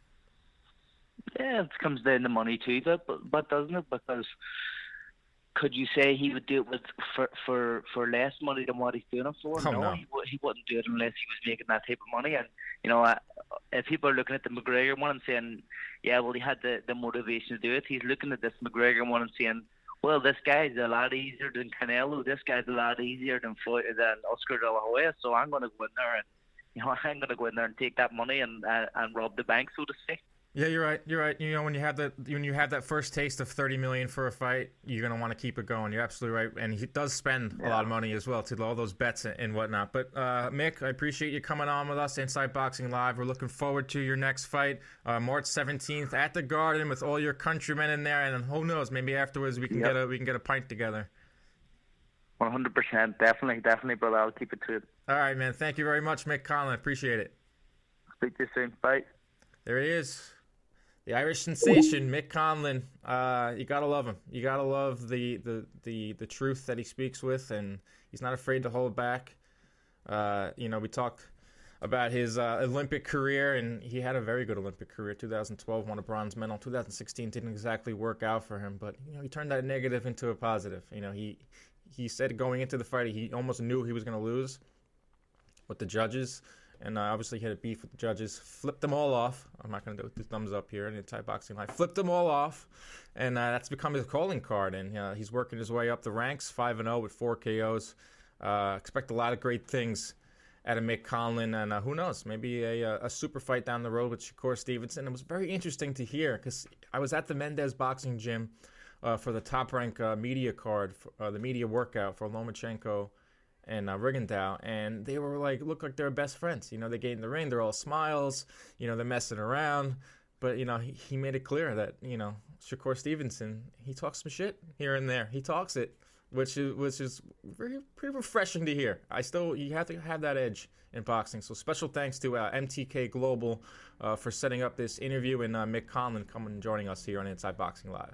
Yeah. yeah, it comes down to money too, but but doesn't it? Because could you say he would do it with for for, for less money than what he's doing it for? Oh, no, no. He, he wouldn't do it unless he was making that type of money. And you know, I, if people are looking at the McGregor one and saying, yeah, well, he had the, the motivation to do it, he's looking at this McGregor one and saying, well, this guy's a lot easier than Canelo, this guy's a lot easier than Floyd, than Oscar De La Hoya, so I'm going to go in there and, you know, I'm going to go in there and take that money and uh, and rob the bank, so to say. Yeah, you're right. You're right. You know, when you have that, when you have that first taste of thirty million for a fight, you're gonna want to keep it going. You're absolutely right, and he does spend yeah. a lot of money as well to all those bets and whatnot. But uh, Mick, I appreciate you coming on with us, Inside Boxing Live. We're looking forward to your next fight, uh, March seventeenth at the Garden with all your countrymen in there, and who knows, maybe afterwards we can yep. get a we can get a pint together. one hundred percent, definitely, definitely, brother. I'll keep it to it. All right, man. Thank you very much, Mick Conlan. Appreciate it. Speak to you soon. Bye. There he is. The Irish sensation, Mick Conlan. Uh, you gotta love him. You gotta love the, the, the, the truth that he speaks with, and he's not afraid to hold back. Uh, you know, we talked about his uh, Olympic career, and he had a very good Olympic career. two thousand twelve won a bronze medal. two thousand sixteen didn't exactly work out for him, but you know, he turned that negative into a positive. You know, he he said going into the fight he almost knew he was going to lose with the judges. And uh, obviously he had a beef with the judges, flipped them all off. I'm not going to do it with the thumbs up here in the Thai Boxing Live. Flipped them all off, and uh, that's become his calling card. And uh, he's working his way up the ranks, five and oh with four K Os. Uh, expect a lot of great things out of Mick Conlan, and uh, who knows, maybe a, a super fight down the road with Shakur Stevenson. It was very interesting to hear, because I was at the Mendez Boxing Gym uh, for the Top Rank uh, media card, for, uh, the media workout for Lomachenko and uh, Rigondeaux, and they were like, look like they're best friends. You know, they get in the ring, they're all smiles, you know, they're messing around. But, you know, he, he made it clear that, you know, Shakur Stevenson, he talks some shit here and there. He talks it, which is, which is very, pretty refreshing to hear. I still, you have to have that edge in boxing. So special thanks to uh, M T K Global uh, for setting up this interview, and uh, Mick Conlan coming and joining us here on Inside Boxing Live.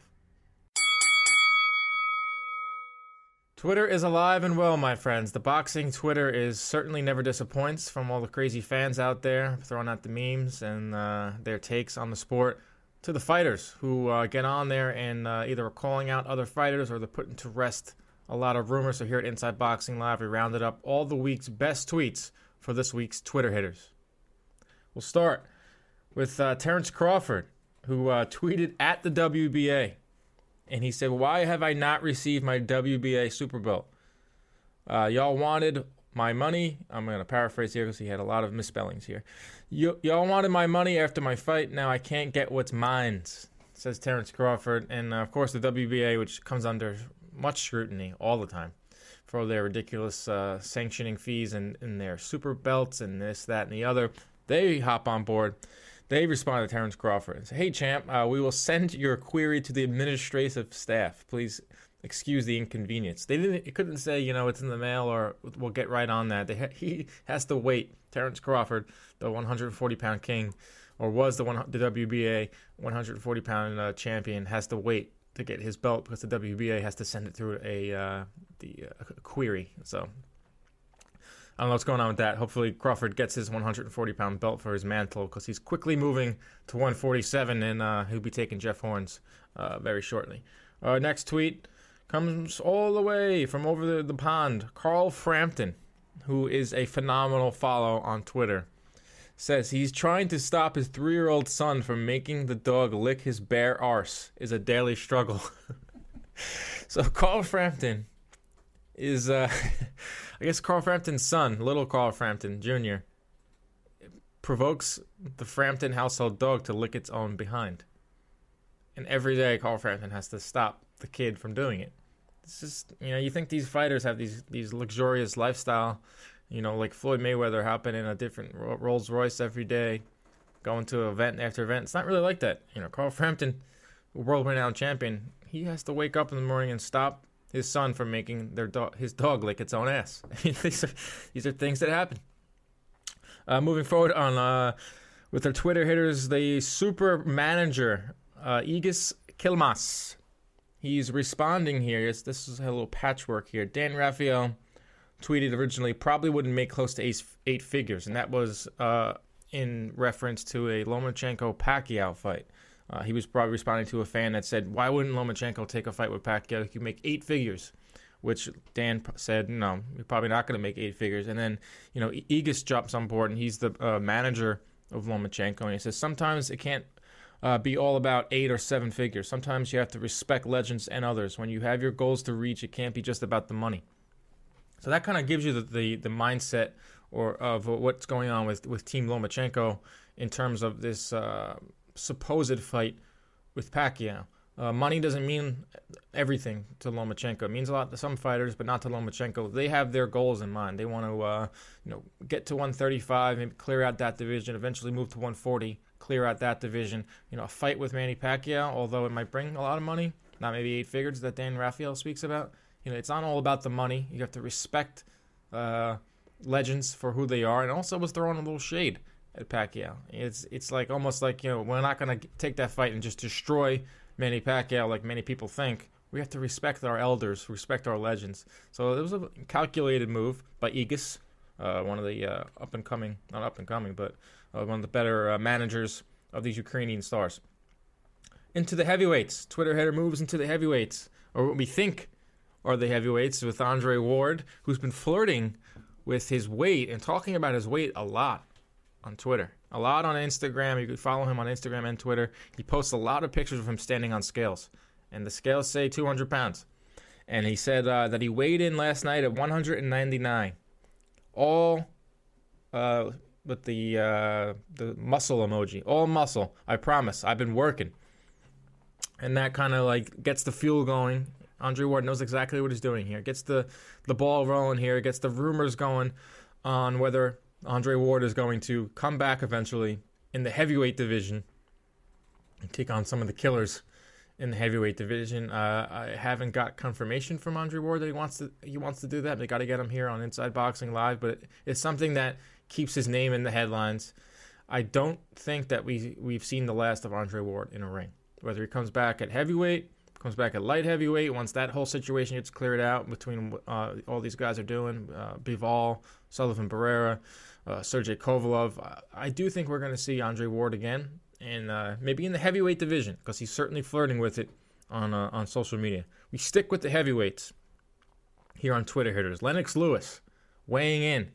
Twitter is alive and well, my friends. The boxing Twitter is certainly never disappoints from all the crazy fans out there throwing out the memes and uh, their takes on the sport, to the fighters who uh, get on there and uh, either are calling out other fighters or they're putting to rest a lot of rumors. So here at Inside Boxing Live, we rounded up all the week's best tweets for this week's Twitter hitters. We'll start with uh, Terrence Crawford, who uh, tweeted at the W B A. And he said, "Why have I not received my W B A Super Belt? Uh, y'all wanted my money." I'm going to paraphrase here because he had a lot of misspellings here. Y- y'all wanted my money after my fight. Now I can't get what's mine," says Terrence Crawford. And, uh, of course, the W B A, which comes under much scrutiny all the time for their ridiculous uh, sanctioning fees and, and their super belts and this, that, and the other, they hop on board. They responded to Terrence Crawford and say, "Hey, champ, uh, we will send your query to the administrative staff. Please excuse the inconvenience." They didn't. It couldn't say, you know, it's in the mail or we'll get right on that. They ha- he has to wait. Terrence Crawford, the one hundred forty pound king, or was the one the W B A one hundred forty pound uh, champion, has to wait to get his belt because the W B A has to send it through a uh, the uh, query. So I don't know what's going on with that. Hopefully Crawford gets his one hundred forty pound belt for his mantle because he's quickly moving to one forty-seven, and uh, he'll be taking Jeff Horns uh, very shortly. Our next tweet comes all the way from over the, the pond. Carl Frampton, who is a phenomenal follow on Twitter, says he's trying to stop his three-year-old son from making the dog lick his bare arse is a daily struggle. So Carl Frampton is, uh, I guess Carl Frampton's son, little Carl Frampton Junior, provokes the Frampton household dog to lick its own behind. And every day Carl Frampton has to stop the kid from doing it. It's just, you know, you think these fighters have these these luxurious lifestyle, you know, like Floyd Mayweather hopping in a different Rolls Royce every day, going to event after event. It's not really like that. You know, Carl Frampton, world-renowned champion, he has to wake up in the morning and stop his son from making their dog, his dog lick its own ass. I mean, these are these are things that happen. Uh, moving forward on uh, with our Twitter hitters, the super manager uh, Egis Kilmas. He's responding here. It's, this is a little patchwork here. Dan Rafael tweeted originally, "Probably wouldn't make close to eight, eight figures," and that was uh, in reference to a Lomachenko-Pacquiao fight. Uh, he was probably responding to a fan that said, "Why wouldn't Lomachenko take a fight with Pacquiao? He could make eight figures," which Dan said, "No, you're probably not going to make eight figures." And then, you know, Egis jumps on board, and he's the uh, manager of Lomachenko, and he says, "Sometimes it can't Uh, be all about eight or seven figures. Sometimes you have to respect legends and others. When you have your goals to reach, it can't be just about the money." So that kind of gives you the, the, the mindset or of what's going on with, with Team Lomachenko in terms of this uh, supposed fight with Pacquiao. Uh, money doesn't mean everything to Lomachenko. It means a lot to some fighters, but not to Lomachenko. They have their goals in mind. They want to, uh, you know, get to one thirty-five, maybe clear out that division, eventually move to one forty, clear out that division. You know, a fight with Manny Pacquiao, although it might bring a lot of money, not maybe eight figures that Dan Rafael speaks about. You know, it's not all about the money. You have to respect uh, legends for who they are, and also was throwing a little shade at Pacquiao. It's it's like almost like, you know, we're not going to take that fight and just destroy Manny Pacquiao like many people think. We have to respect our elders, respect our legends. So it was a calculated move by Egis, uh, one of the uh, up-and-coming, not up-and-coming, but uh, one of the better uh, managers of these Ukrainian stars. Into the heavyweights. Twitter header moves into the heavyweights, or what we think are the heavyweights, with Andre Ward, who's been flirting with his weight and talking about his weight a lot on Twitter. A lot on Instagram. You can follow him on Instagram and Twitter. He posts a lot of pictures of him standing on scales. And the scales say two hundred pounds. And he said uh, that he weighed in last night at one hundred ninety-nine. All uh, with the uh, the muscle emoji. All muscle. I promise. I've been working. And that kind of like gets the fuel going. Andre Ward knows exactly what he's doing here. Gets the, the ball rolling here. Gets the rumors going on whether Andre Ward is going to come back eventually in the heavyweight division and take on some of the killers in the heavyweight division. Uh, I haven't got confirmation from Andre Ward that he wants to he wants to do that. They got to get him here on Inside Boxing Live, but it's something that keeps his name in the headlines. I don't think that we we've seen the last of Andre Ward in a ring. Whether he comes back at heavyweight, comes back at light heavyweight, once that whole situation gets cleared out between uh, all these guys are doing, uh, Bivol, Sullivan Barrera, uh, Sergey Kovalev. I, I do think we're going to see Andre Ward again, and uh, maybe in the heavyweight division, because he's certainly flirting with it on uh, on social media. We stick with the heavyweights. here on Twitter Hitters. Lennox Lewis weighing in.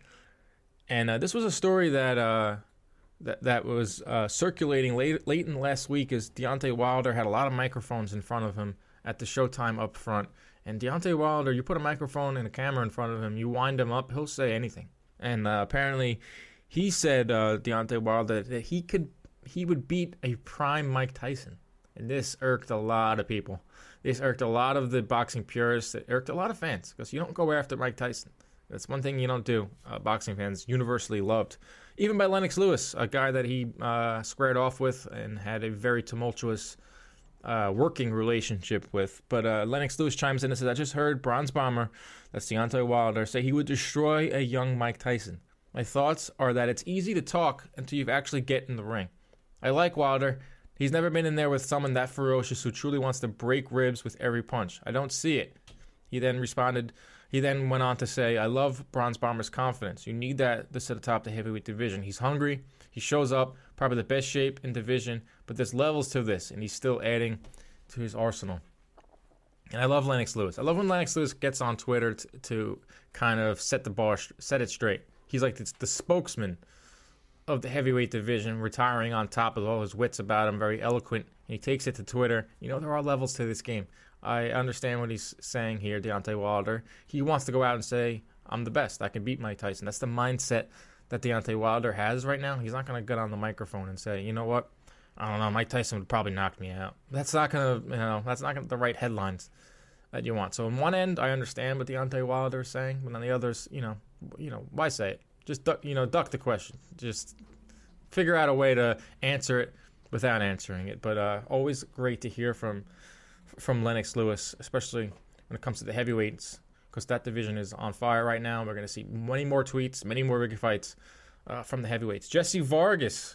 And uh, this was a story that uh, that, that was uh, circulating late, late in last week as Deontay Wilder had a lot of microphones in front of him at the Showtime up front. And Deontay Wilder, you put a microphone and a camera in front of him, you wind him up, he'll say anything. And uh, apparently he said, uh, Deontay Wilder, that he could he would beat a prime Mike Tyson. And this irked a lot of people. This irked a lot of the boxing purists. It irked a lot of fans because you don't go after Mike Tyson. That's one thing you don't do. Uh, boxing fans universally loved. Even by Lennox Lewis, a guy that he uh, squared off with and had a very tumultuous uh, working relationship with. But uh, Lennox Lewis chimes in and says, I just heard Bronze Bomber, that's Deontay Wilder, say he would destroy a young Mike Tyson. My thoughts are that it's easy to talk until you actually get in the ring. I like Wilder. He's never been in there with someone that ferocious who truly wants to break ribs with every punch. I don't see it. He then responded, he then went on to say, I love Bronze Bomber's confidence. You need that to sit atop the heavyweight division. He's hungry. He shows up, probably the best shape in division, but there's levels to this, and he's still adding to his arsenal. And I love Lennox Lewis. I love when Lennox Lewis gets on Twitter to, to kind of set the bar, set it straight. He's like the, the spokesman of the heavyweight division, retiring on top of all his wits about him, very eloquent. And he takes it to Twitter. You know, there are levels to this game. I understand what he's saying here, Deontay Wilder. He wants to go out and say, I'm the best. I can beat Mike Tyson. That's the mindset that Deontay Wilder has right now. He's not going to get on the microphone and say, you know what? I don't know. Mike Tyson would probably knock me out. That's not going to, you know, that's not going to the right headlines that you want. So on one end, I understand what Deontay Wilder is saying, but on the others, you know, you know, why say it? Just duck, you know, duck the question. Just figure out a way to answer it without answering it. But uh, always great to hear from from Lennox Lewis, especially when it comes to the heavyweights, because that division is on fire right now. We're going to see many more tweets, many more big fights uh, from the heavyweights. Jesse Vargas,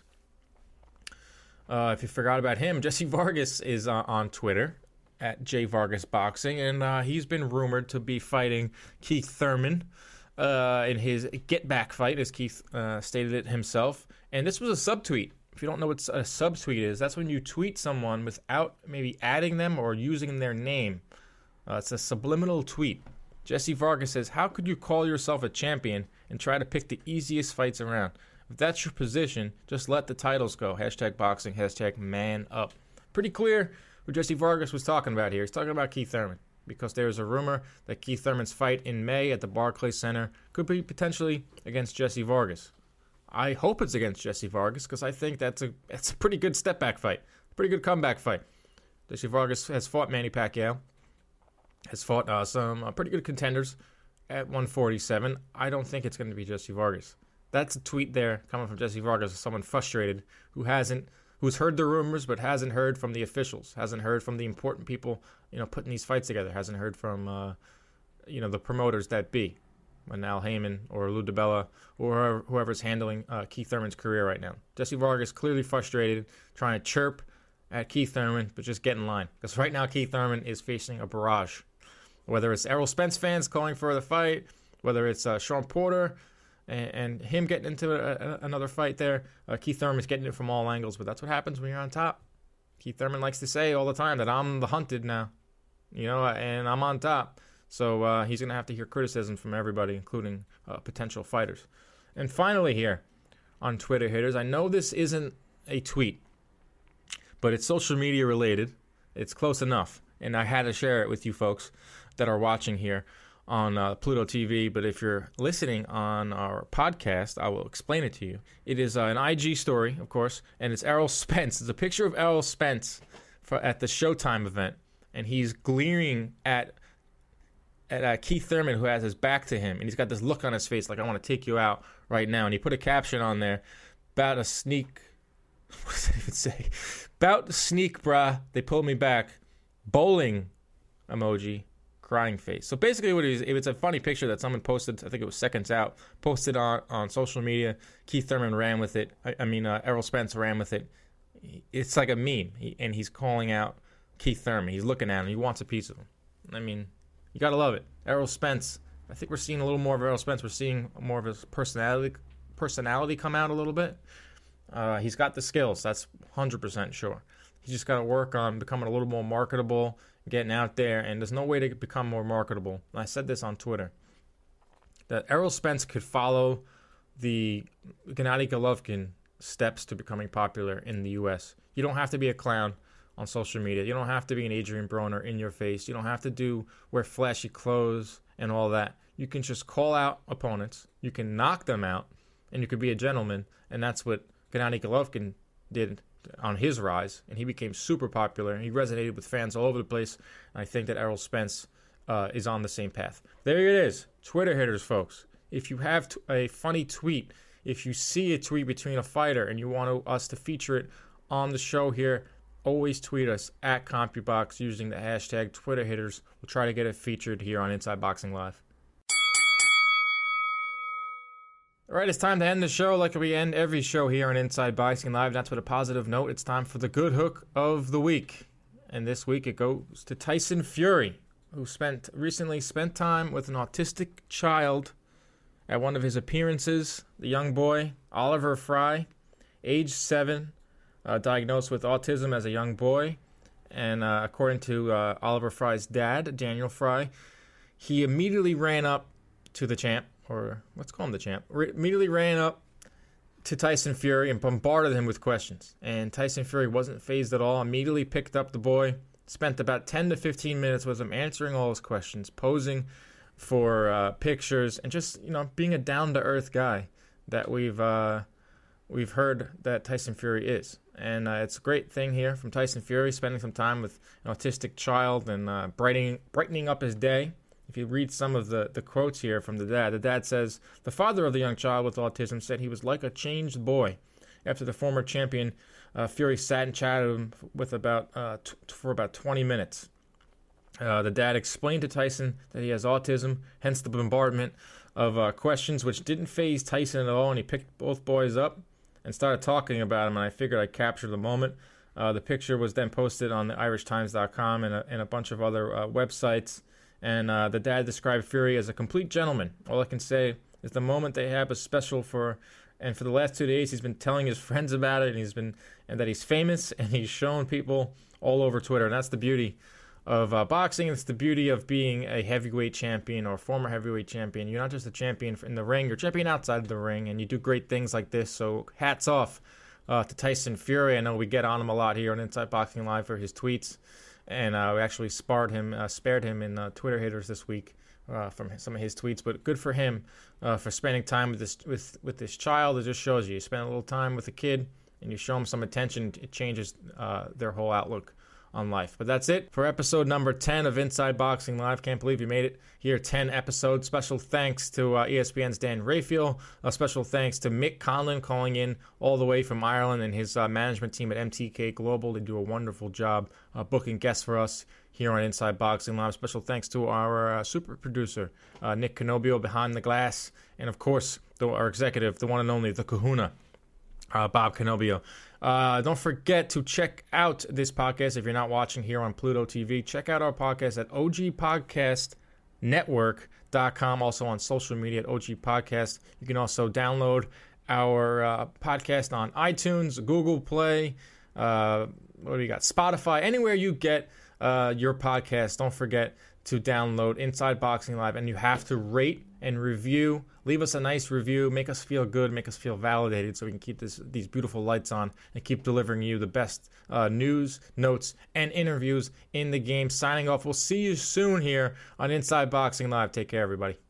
uh, if you forgot about him, Jesse Vargas is uh, on Twitter at J Vargas Boxing, and uh, he's been rumored to be fighting Keith Thurman uh, in his Get Back fight, as Keith uh, stated it himself. And this was a subtweet. If you don't know what a subtweet is, that's when you tweet someone without maybe adding them or using their name. Uh, it's a subliminal tweet. Jesse Vargas says, how could you call yourself a champion and try to pick the easiest fights around? If that's your position, just let the titles go. Hashtag boxing, hashtag man up. Pretty clear what Jesse Vargas was talking about here. He's talking about Keith Thurman, because there's a rumor that Keith Thurman's fight in May at the Barclays Center could be potentially against Jesse Vargas. I hope it's against Jesse Vargas, because I think that's a that's a pretty good step-back fight, pretty good comeback fight. Jesse Vargas has fought Manny Pacquiao, has fought uh, some uh, pretty good contenders at one forty-seven. I don't think it's going to be Jesse Vargas. That's a tweet there coming from Jesse Vargas, someone frustrated who hasn't, who's heard the rumors but hasn't heard from the officials, hasn't heard from the important people, you know, putting these fights together, hasn't heard from, uh, you know, the promoters that be. When Al Heyman or Lou DiBella or whoever's handling uh, Keith Thurman's career right now. Jesse Vargas clearly frustrated, trying to chirp at Keith Thurman, but just get in line. Because right now Keith Thurman is facing a barrage. Whether it's Errol Spence fans calling for the fight, whether it's uh, Sean Porter and, and him getting into a, a, another fight there, uh, Keith Thurman's getting it from all angles. But that's what happens when you're on top. Keith Thurman likes to say all the time that I'm the hunted now, you know, and I'm on top. So uh, he's going to have to hear criticism from everybody, including uh, potential fighters. And finally here on Twitter Hitters, I know this isn't a tweet, but it's social media related. It's close enough, and I had to share it with you folks that are watching here on uh, Pluto T V. But if you're listening on our podcast, I will explain it to you. It is uh, an I G story, of course, and it's Errol Spence. It's a picture of Errol Spence for, at the Showtime event, and he's glaring at at uh, Keith Thurman, who has his back to him, and he's got this look on his face like, I want to take you out right now. And he put a caption on there, about to sneak, what does that even say? About to sneak, brah, they pulled me back, bowling emoji, crying face. So basically what it is, it's a funny picture that someone posted, I think it was seconds out, posted on, on social media. Keith Thurman ran with it. I, I mean, uh, Errol Spence ran with it. It's like a meme, he, and he's calling out Keith Thurman. He's looking at him. He wants a piece of him. I mean, you got to love it. Errol Spence. I think we're seeing a little more of Errol Spence. We're seeing more of his personality personality come out a little bit. Uh, he's got the skills. That's one hundred percent sure. He's just got to work on becoming a little more marketable getting out there, and there's no way to become more marketable. And I said this on Twitter, that Errol Spence could follow the Gennady Golovkin steps to becoming popular in the U S. You don't have to be a clown on social media. You don't have to be an Adrian Broner in your face. You don't have to do wear flashy clothes and all that. You can just call out opponents. You can knock them out, and you could be a gentleman. And that's what Gennady Golovkin did on his rise, and he became super popular. He resonated with fans all over the place. And I think that Errol Spence uh, is on the same path. There it is. Twitter hitters, folks. If you have t- a funny tweet, if you see a tweet between a fighter and you want to, us to feature it on the show here, always tweet us at CompuBox using the hashtag Twitter hitters. We'll try to get it featured here on Inside Boxing Live. All right, it's time to end the show like we end every show here on Inside Boxing Live. That's with a positive note. It's time for the good hook of the week. And this week it goes to Tyson Fury, who spent recently spent time with an autistic child at one of his appearances. The young boy, Oliver Fry, age seven, uh, diagnosed with autism as a young boy. And uh, according to uh, Oliver Fry's dad, Daniel Fry, he immediately ran up to the champ, or let's call him the champ, re- immediately ran up to Tyson Fury and bombarded him with questions. And Tyson Fury wasn't fazed at all, immediately picked up the boy, spent about ten to fifteen minutes with him answering all his questions, posing for uh, pictures, and just, you know, being a down-to-earth guy that we've uh, we've heard that Tyson Fury is. And uh, it's a great thing here from Tyson Fury, spending some time with an autistic child and uh, brightening, brightening up his day. If you read some of the, the quotes here from the dad, the dad says, the father of the young child with autism said he was like a changed boy. After the former champion, uh, Fury sat and chatted him with about uh, t- for about twenty minutes. Uh, the dad explained to Tyson that he has autism, hence the bombardment of uh, questions, which didn't faze Tyson at all, and he picked both boys up and started talking about him, and I figured I'd capture the moment. Uh, the picture was then posted on the Irish Times dot com and a, and a bunch of other uh, websites. And uh, the dad described Fury as a complete gentleman. All I can say is the moment they have is special for, and for the last two days he's been telling his friends about it, and he's been, and that he's famous, and he's shown people all over Twitter. And that's the beauty of uh, boxing. It's the beauty of being a heavyweight champion or former heavyweight champion. You're not just a champion in the ring, you're a champion outside of the ring, and you do great things like this. So hats off uh, to Tyson Fury. I know we get on him a lot here on Inside Boxing Live for his tweets. And uh, we actually spared him, uh, spared him in uh, Twitter haters this week uh, from some of his tweets. But good for him uh, for spending time with this with with this child. It just shows you, you spend a little time with a kid and you show them some attention. It changes uh, their whole outlook on life. But that's it for episode number ten of Inside Boxing Live. Can't believe you made it here, ten episodes. Special thanks to uh, E S P N's Dan Rafael. A special thanks to Mick Conlon calling in all the way from Ireland, and his uh, management team at M T K Global. They do a wonderful job uh, booking guests for us here on Inside Boxing Live. Special thanks to our uh, super producer, uh, Nick Canobio, behind the glass, and of course, the, our executive, the one and only, the kahuna, uh, Bob Canobio. Uh, don't forget to check out this podcast if you're not watching here on Pluto T V. Check out our podcast at O G Podcast Network dot com, also on social media at O G Podcast. You can also download our uh, podcast on iTunes, Google Play, uh, what do you got? Spotify, anywhere you get uh, your podcast. Don't forget to download Inside Boxing Live, and you have to rate and review. Leave us a nice review. Make us feel good. Make us feel validated so we can keep this, these beautiful lights on and keep delivering you the best uh, news, notes, and interviews in the game. Signing off. We'll see you soon here on Inside Boxing Live. Take care, everybody.